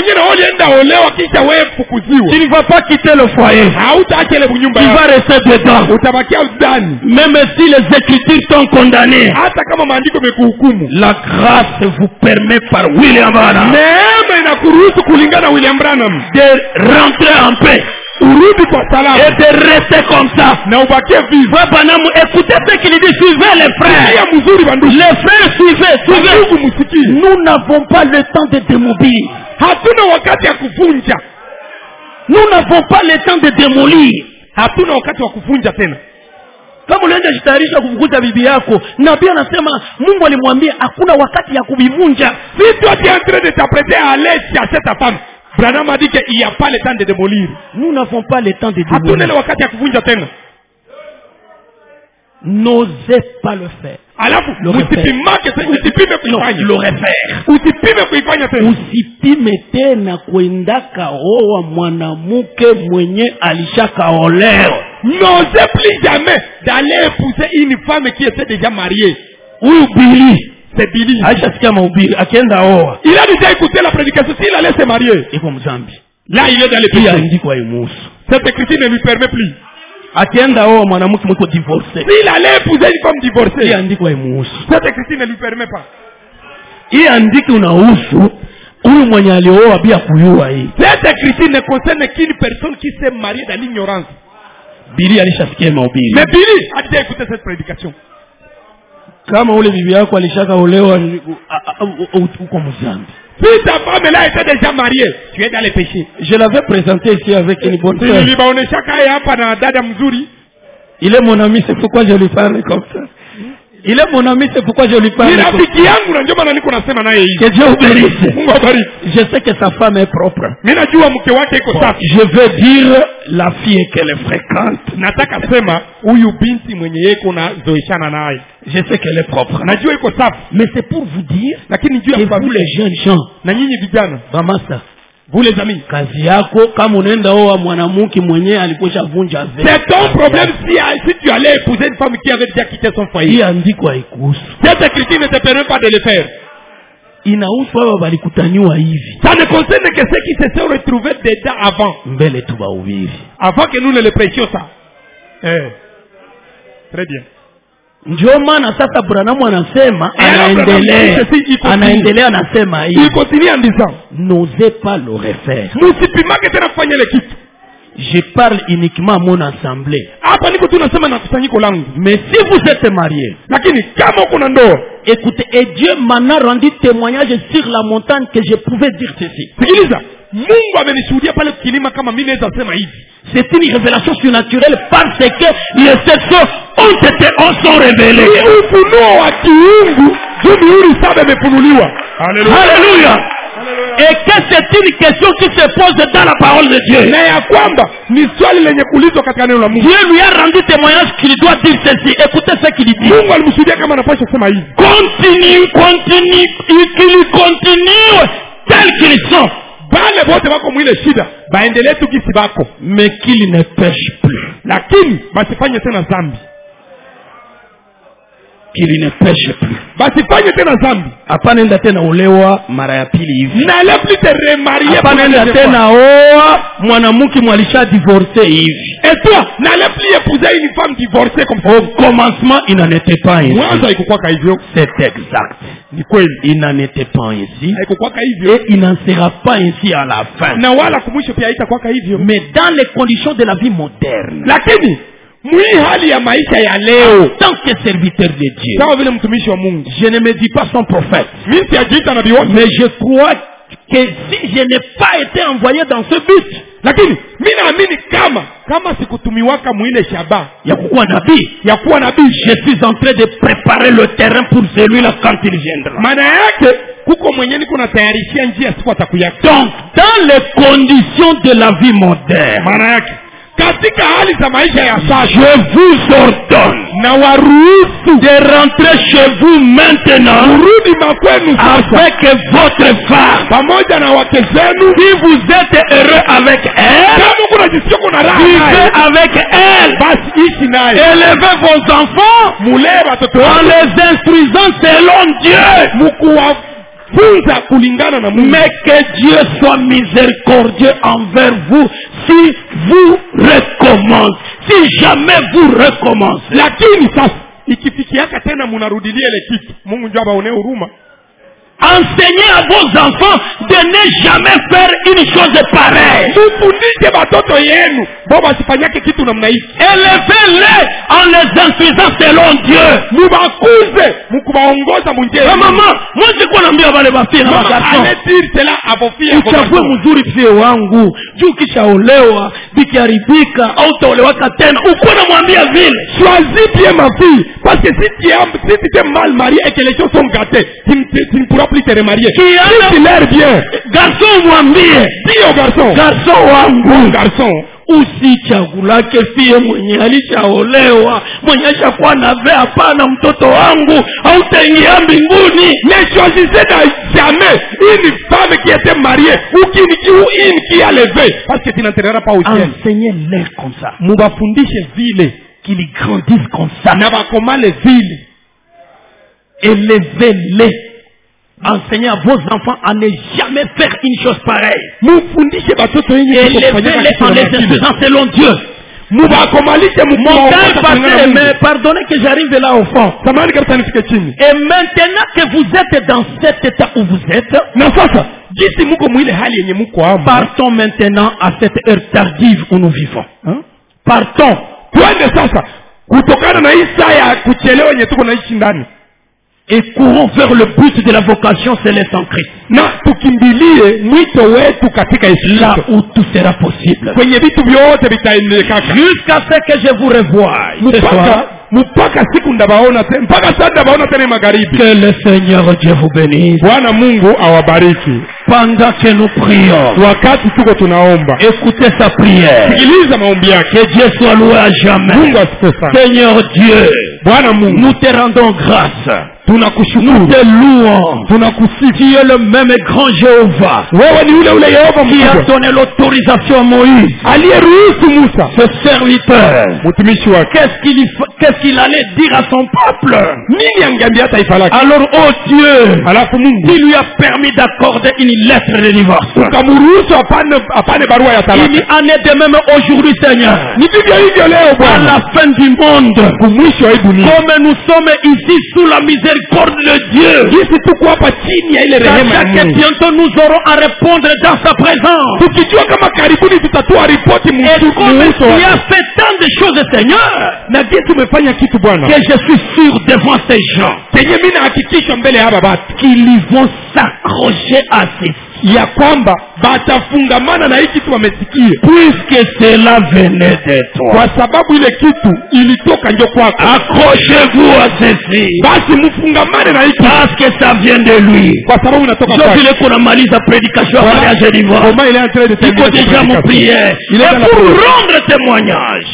tu ne vas pas quitter le foyer. Tu vas rester dedans. Même si les Écritures t'ont condamné, la grâce vous permet par William Branham de rentrer en paix et de rester comme ça. Écoutez ce qu'il dit, suivez les frères. Les frères, suivez. Nous n'avons pas le temps de démolir. Nous n'avons pas le temps de démolir. Kama unaenda jitayarisha kufukuza bibi yako, nabii anasema Mungu alimwambia hakuna wakati ya kuvivunja. Si toi tu es en train de t'apprêter à aller chercher ta femme, Branham a dit qu'il n'y a pas le temps de démolir. Nous n'avons pas le temps de démolir. N'osez pas le faire. Alafu msipimake usipime kuifanya. Le refaire. Usipime kuifanya tena. Usipime tena kuendaka oa mwanamke mwenye alishakaolewa. N'osez plus jamais d'aller épouser une femme qui était déjà mariée. Huyu Billy. C'est Billy. Aisha sikia mahubiri akienda oa. Il a déjà écouté la prédication, s'il allait se marier. Iko mzambi. Là il est dans les péchés. Andiko imusu. Cette écriture ne lui permet plus. Akienda oa mwanamke mwiko divorcé. S'il allait épouser une femme divorcée. Andiko imusu. Cette écriture ne lui permet pas. Andiko unahusu huyu mwenye alioa bila kujua hii. Cette écriture ne concerne qu'une personne qui s'est mariée dans l'ignorance. Billy alishasikia mahubiri. Mais Billy a déjà écouté cette prédication. Kama ule bibi yako alishakaolewa uko mzambi. Si ta femme là était déjà mariée, tu es dans les péchés. Je l'avais présenté ici avec une bonne femme. Il est mon ami, c'est pourquoi je lui parle comme ça. Il est mon ami, c'est pourquoi je lui parle comme ça. Que Dieu vous bénisse. Je sais que sa femme est propre. Je veux dire la fille qu'elle fréquente. Je sais qu'elle est propre. Mais c'est pour vous dire que vous les jeunes gens, Bamasa, vous les amis, kazi yako kama unaenda oa mwanamke mwenyewe alikwisha vunja zake. C'est ton problème si tu allais épouser une femme qui avait déjà quitté son foyer. Hii andiko haikuhusu. Cette écriture ne te permet pas de le faire. Inahusu wao walikutaniwa hivi. Ça ne concerne que ceux qui se sont retrouvés déjà avant. Mbele tu bahubiri. Avant que nous ne le prêchions ça. Très bien. Ndio maana sasa Branham anasema anaendelea anasema hivi. Il continue en disant, n'osez pas le refaire. Msipimake tena kufanya ile kitu. Je parle uniquement à mon assemblée. Hapa niko tunasema na kusanyiko langu. Mais si vous êtes marié, lakini kama uko na ndoa, écoutez, et Dieu m'en a rendu témoignage sur la montagne que je pouvais dire ceci. Sikiliza, Mungu amenishuhudia pale kilima kama mimi naweza sema hivi. C'est une révélation surnaturelle parce que les sections sont révélées. Ufunuo wa kiungu, mihuri saba imefunuliwa. Alléluia. Et que c'est une question qui se pose dans la parole de Dieu. Na ya kwamba ni swali lenye kuulizwa katika neno la Mungu. Dieu lui a rendu témoignage qu'il doit dire ceci. Écoutez ce qu'il dit. Mungu alimshuhudia kama anapaswa kusema hivi. Continue, qu'il continue tel qu'ils sont. Bale wote wako mwile shida, baendelee tu kisi bako. Mais qu'il ne pêche plus. Lakini basifanye tena dhambi. Qu'il ne pêche plus. Basifanye tena dhambi. Hapana enda tena olewa mara ya pili hivi. Na le plus te remarier. Hapana enda tena oa mwanamke mwalisha divorcer hivi. Et toi, na le plus épouser une femme divorcée comme ça. Au commencement, il n'en était pas ainsi. Mwanzo haikuwa hivyo. C'est exact. Ni kweli. Il n'en était pas ainsi. Haikuwa hivyo. Et il n'en sera pas ainsi à la fin. Na wala kumwisho pia haitakuwa hivyo. Mais dans les conditions de la vie moderne. Lakini hali ya maisha ya leo, en tant que serviteur de Dieu, kama vile mtumishi wa Mungu, je ne me dis pas son prophète, mais je crois que si je n'ai pas été envoyé dans ce but, lakini mimi naamini kama sikutumiwaka mwile shaba ya kuwa nabii, je suis en train de préparer le terrain pour celui-là quand il viendra. Maana yake kuko mwenyewe niko natayarishia njia siku atakuja. Donc dans les conditions de la vie moderne, maana yake katika hali za maisha ya sasa, je vous ordonne na waruhusu de rentrer chez vous maintenant, urudi makwenu sasa avec votre femme, pamoja na wake zenu. Si vous êtes heureux avec elle, kama kuna jisikia kuna raha, vivez avec elle, basi ishi naye. Élevez vos enfants, mulee watoto en les instruisant selon Dieu, funza kulingana na Mungu. Mais que Dieu soit miséricordieux envers vous si vous recommencez. Si jamais vous recommencez. Lakini sasa ikifikiaka tena munarudilia ile kitu, Mungu njoo abaone huruma. Enseignez à vos enfants de ne jamais faire une chose pareille. Mufundishe watoto yenu baba asifanyake kitu namna hii. Élevez-les en les instruisant selon Dieu. Mubakuze mukubaongoza munjia. Mama, moi siko naambia wale bafia na garçon. Allez cela avofia. Uchague mzuri fie wangu. Juu kishaolewa, bikiharibika au utaolewaka tena. Uko namwambia vile. Choisis bien ma fille parce que si tu es mal marié et que les choses sont gâtées, tu ne pourras plus te remarier. Si tu l'air bien, garçon mwambie, dis au garçon, garçon wangu, garçon, Usichagulake fie mwenye alishaolewa, mwenye ashakuwa na vea, hapana mtoto wangu, hautaingia mbinguni. Mais choisissez jamais une femme qui était mariée ou une qui a levé, parce que tu n'entreras pas au ciel. Enseignez-les comme ça. Mubafundishe vile Qu'ils grandissent comme ça. na bakomale vile. Élevez-les. Enseignez à vos enfants à ne jamais faire une chose pareille. Élevez-les en les instruisant selon Dieu. Mon temps est passé, mais pardonnez que j'arrive là au fond. Et maintenant que vous êtes dans cet état où vous êtes, partons maintenant à cette heure tardive où nous vivons. Partons. Et courons vers le but de la vocation céleste en Christ. Là où tout sera possible. Jusqu'à ce que je vous revoie. Que le Seigneur Dieu vous bénisse. Pendant que nous prions, écoutez sa prière. Que Dieu soit loué à jamais. Seigneur Dieu, nous te rendons grâce. Nous te louons. Tu es le même grand Jéhovah qui a donné l'autorisation à Moïse, ce serviteur. Qu'est-ce qu'il allait dire à son peuple? Alors, oh Dieu, qui lui a permis d'accorder une lettre de divorce. Il en est de même aujourd'hui, Seigneur. À la fin du monde, comme nous sommes ici sous la miséricorde de Dieu, sachez que bientôt nous aurons à répondre dans sa présence. Et comme tu as fait tant de choses, Seigneur, que je suis sûr devant ces gens qu'ils vont s'accrocher à ces puisque cela venait de toi. Accrochez-vous à ceci parce que ça vient de lui. Je voulais qu'on analyse la prédication à Géniva. Il faut déjà me prier et pour rendre témoignage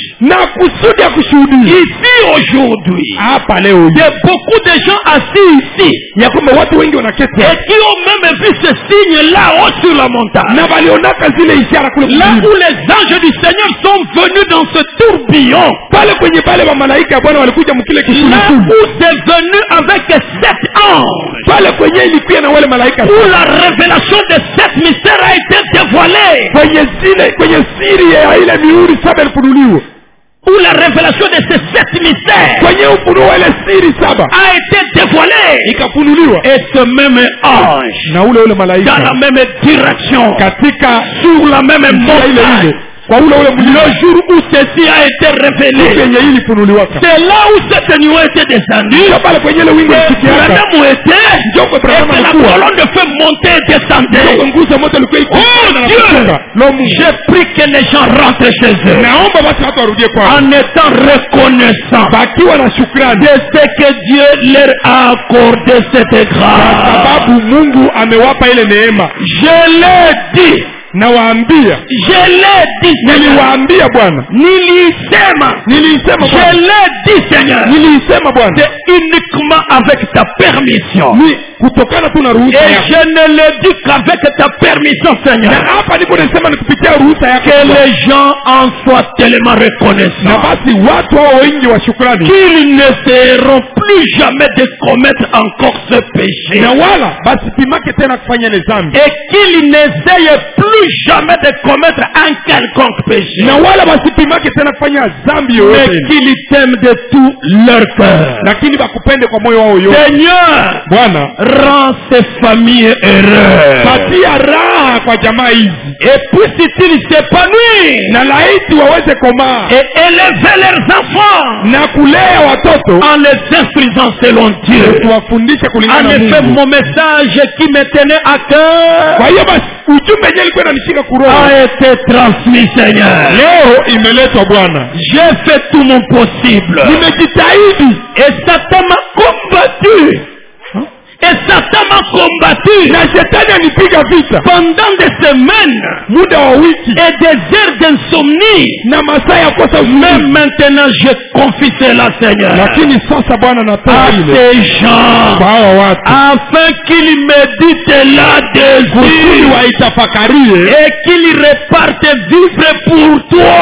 ici aujourd'hui. Il y a beaucoup de gens assis ici et qui ont même vu ce signe là-haut sur la montagne. Là où les anges du Seigneur sont venus dans ce tourbillon. Là où c'est venu avec 7 anges. Où la révélation de 7 mystères a été dévoilée. Où la révélation de ces 7 mystères a été dévoilée. Et ce même ange, dans la même direction, sur la même montagne, le jour où ceci a été révélé, c'est là où cette nuit était descendue, et la colonne de feu montait et descendait. Oh Dieu, j'ai pris que les gens rentrent chez eux en étant reconnaissants de ce que Dieu leur a accordé cette grâce. Je l'ai dit. Je l'ai dit, niliwaambia Bwana, nilisema, je l'ai dit Seigneur, c'est uniquement avec ta permission. Et je ne le dis qu'avec ta permission Seigneur, que les gens en soient tellement reconnaissants qu'ils ne seront plus jamais de commettre encore ce péché, et qu'ils n'essayent plus jamais de commettre un quelconque péché, mais qu'ils t'aiment de tout leur cœur. Seigneur, rends ces familles heureuses, et puissent-ils s'épanouir et élever leurs enfants en les instruisant selon Dieu. En effet, mon message qui me tenait à cœur a été transmis, Seigneur. J'ai fait tout mon possible et Satan m'a combattu. Et Satan m'a combattu pendant des semaines et des heures d'insomnie. Mais maintenant je confie cela, Seigneur, à ces gens, afin qu'ils méditent là-dessus et qu'ils repartent vivre pour toi.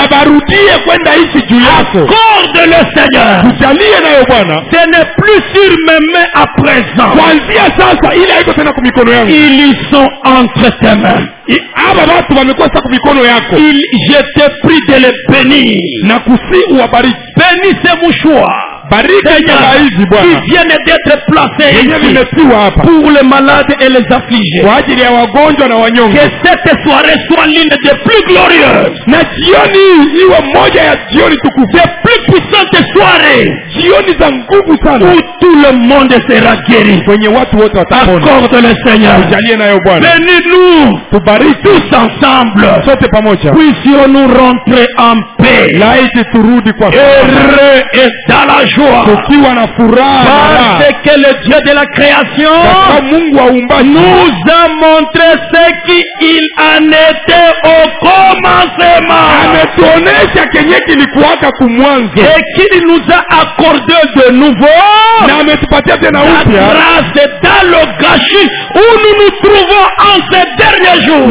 Accorde le Seigneur. Ce n'est plus sur mes mains à présent. Ils sont entre tes mains. Je te prie de les bénir. Bénis ces mouchoirs, Seigneur, qui viennent d'être placés ici pour les malades et les affligés. Que cette soirée soit l'une des plus glorieuses, des plus puissantes soirées, où tout le monde sera guéri. Accorde le Seigneur. Bénis-nous tous ensemble. Puissions-nous rentrer en paix, heureux et dans la joie, parce que le Dieu de la création nous a montré ce qu'il en était au commencement, et qu'il nous a accordé de nouveau la grâce dans le gâchis où nous nous trouvons en ces derniers jours.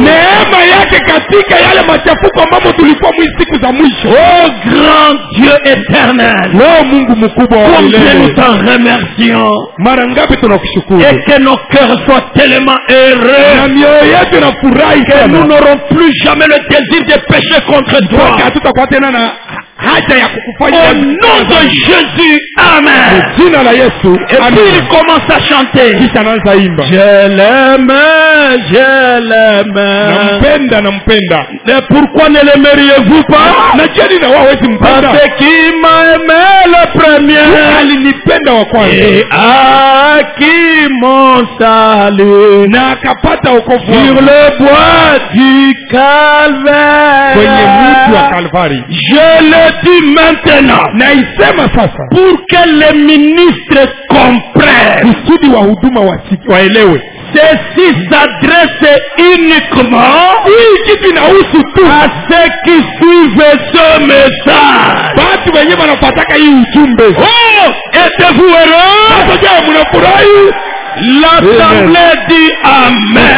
Oh grand Dieu éternel, combien nous t'en remercions, et que nos cœurs soient tellement heureux que nous n'aurons plus jamais le désir de pécher contre toi. Au nom de Jésus, Amen. Et puis il commence à chanter. Je l'aime, je l'aime. Et pourquoi ne l'aimeriez-vous pas? Parce qu'il m'a aimé le premier, et à qui mon salut sur le bois du Calvaire. Je le dis maintenant pour que les ministres comprennent. Ceci s'adresse uniquement à ceux qui suivent ce message. Oh, êtes-vous heureux? L'assemblée dit Amen.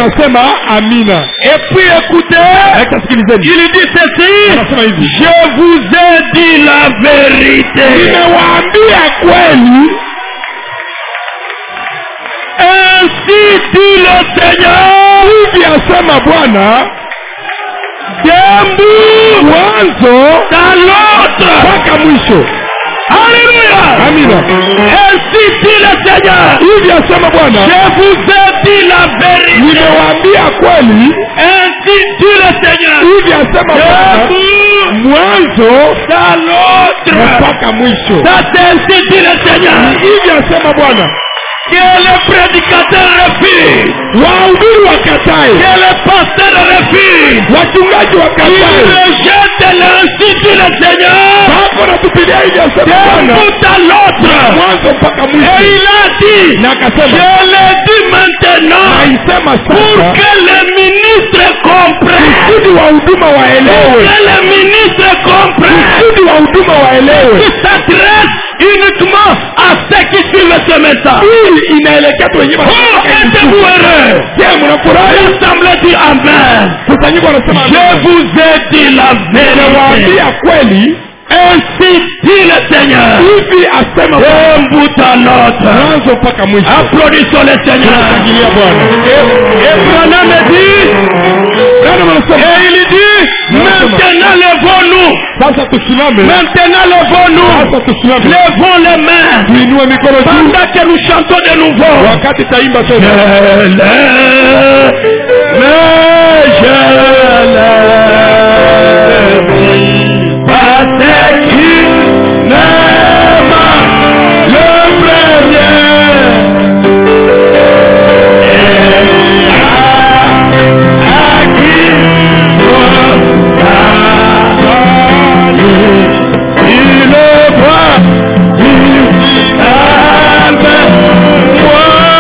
Et puis écoutez, il dit ceci: je vous ai dit la vérité. Ainsi dit le Seigneur, d'un bout dans l'autre. Alléluia. Ainsi dit le Seigneur, je vous ai dit la vérité. Ainsi dit le Seigneur, d'un bout dans l'autre. Ça c'est ainsi dit le Seigneur. Que le prédicateur refuse, que le pasteur refuse, il rejette l'ainsi dit le Seigneur d'un bout à l'autre. Et il a dit, je le dis maintenant pour que les ministres comprennent, qui s'adresse uniquement à ceux qui suivent ce message. Oh, êtes-vous heureux? L'assemblée dit Amen. Je vous ai dit la vérité. Ainsi dit le Seigneur, d'un bout à l'autre. Applaudissons le Seigneur. Et Branham dit, et il dit, maintenant levons-nous. Maintenant levons-nous. Levons les mains pendant que nous chantons de nouveau. Je l'aime. Parce qu'il m'aime le premier, et à qui mon salut, il le voit, il aime moi.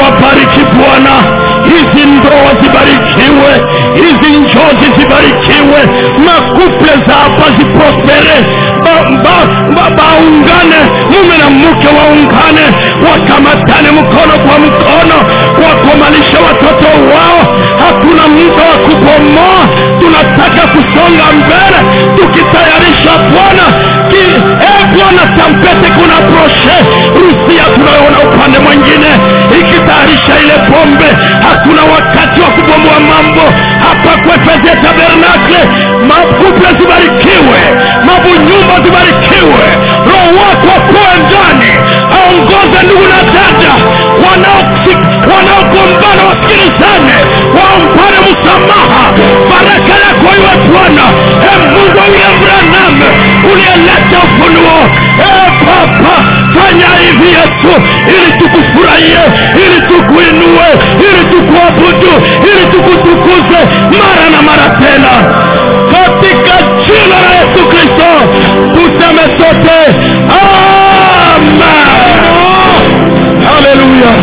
Ninawabariki Bwana, hizi ndoa zibarikiwe, hizi njozi zibarikiwe, makuple za hapa ziprospere, baungane, mume na mke waungane, wakamatane mkono kwa mkono, wakomalisha watoto wao. Hakuna muda wa kubomoa, tunataka kusonga mbele tukitayarisha Bwana. Bwana, tampete kuna proshe Rusia tunayoona upande mwingine ikitayarisha ile bombe. Hakuna wakati wa kubomoa mambo hapa kwa Efesia Tabernacle. Makuple zibarikiwe, mabunyumba zibarikiwe, Roho wako kwa ndani aongoze ndugu na dada wanaogombana, wasikilizane, waombane msamaha. Baraka yako iwe Bwana. Mungu wa Abrahamu uliyeleta ufunuo, Baba, fanya hivi Yesu, ili tukufurahie, ili tukuinue, ili tukuabudu, ili tukutukuze mara na mara tena, katika jina la Yesu Kristo tuseme sote amen. Haleluya.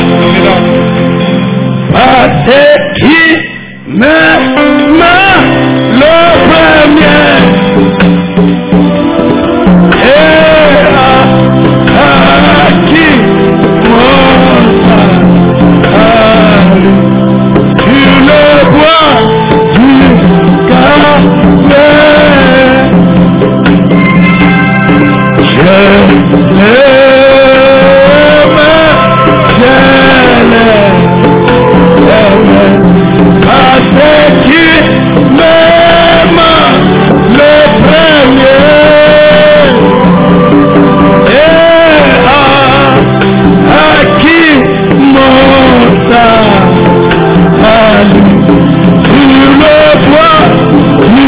Parce qui m'aime le premier et à qui tu le bois du café. Je l'aime, parce qui m'aime le premier et à qui monte à lui sur le bois du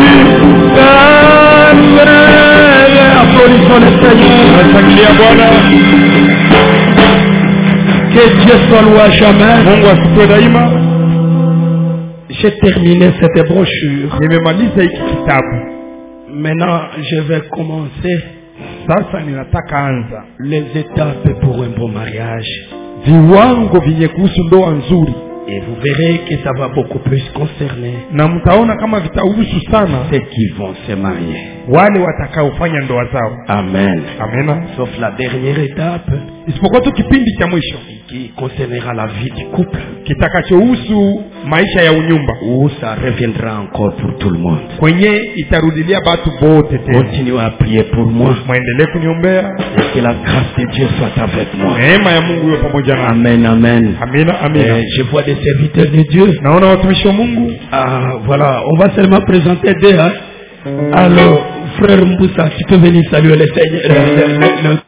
Carmel. Applaudissons le Seigneur. Que Dieu soit loué à jamais. Mungu asifiwe daima. J'ai terminé cette brochure. Nimemaliza hiki kitabu. Maintenant, je vais commencer Sasa ninataka anza les étapes pour un bon mariage. viwango vyenye kuhusu ndoa nzuri, Et vous verrez que ça va beaucoup plus concerner na mtaona kama vitahusu sana ceux qui vont se marier. wale watakaofanya ndoa zao. Amen. Amena. Sauf la dernière étape Isipokuwa tu kipindi cha mwisho qui concernera la vie du couple, kitakachohusu maisha ya unyumba, où ça reviendra encore pour tout le monde. kwenye itarudilia batu bote tena. Continuez à prier pour moi. Mwendelee kuniombea, Et que la grâce de Dieu soit avec moi. neema ya Mungu iwe pamoja nami. Amen, amen. Amina, amina. Je vois des serviteurs de Dieu. Naona watumishi wa Mungu. Ah, voilà, on va seulement présenter deux. Hein? Alors, frère Mboussa, tu peux venir saluer le Seigneur.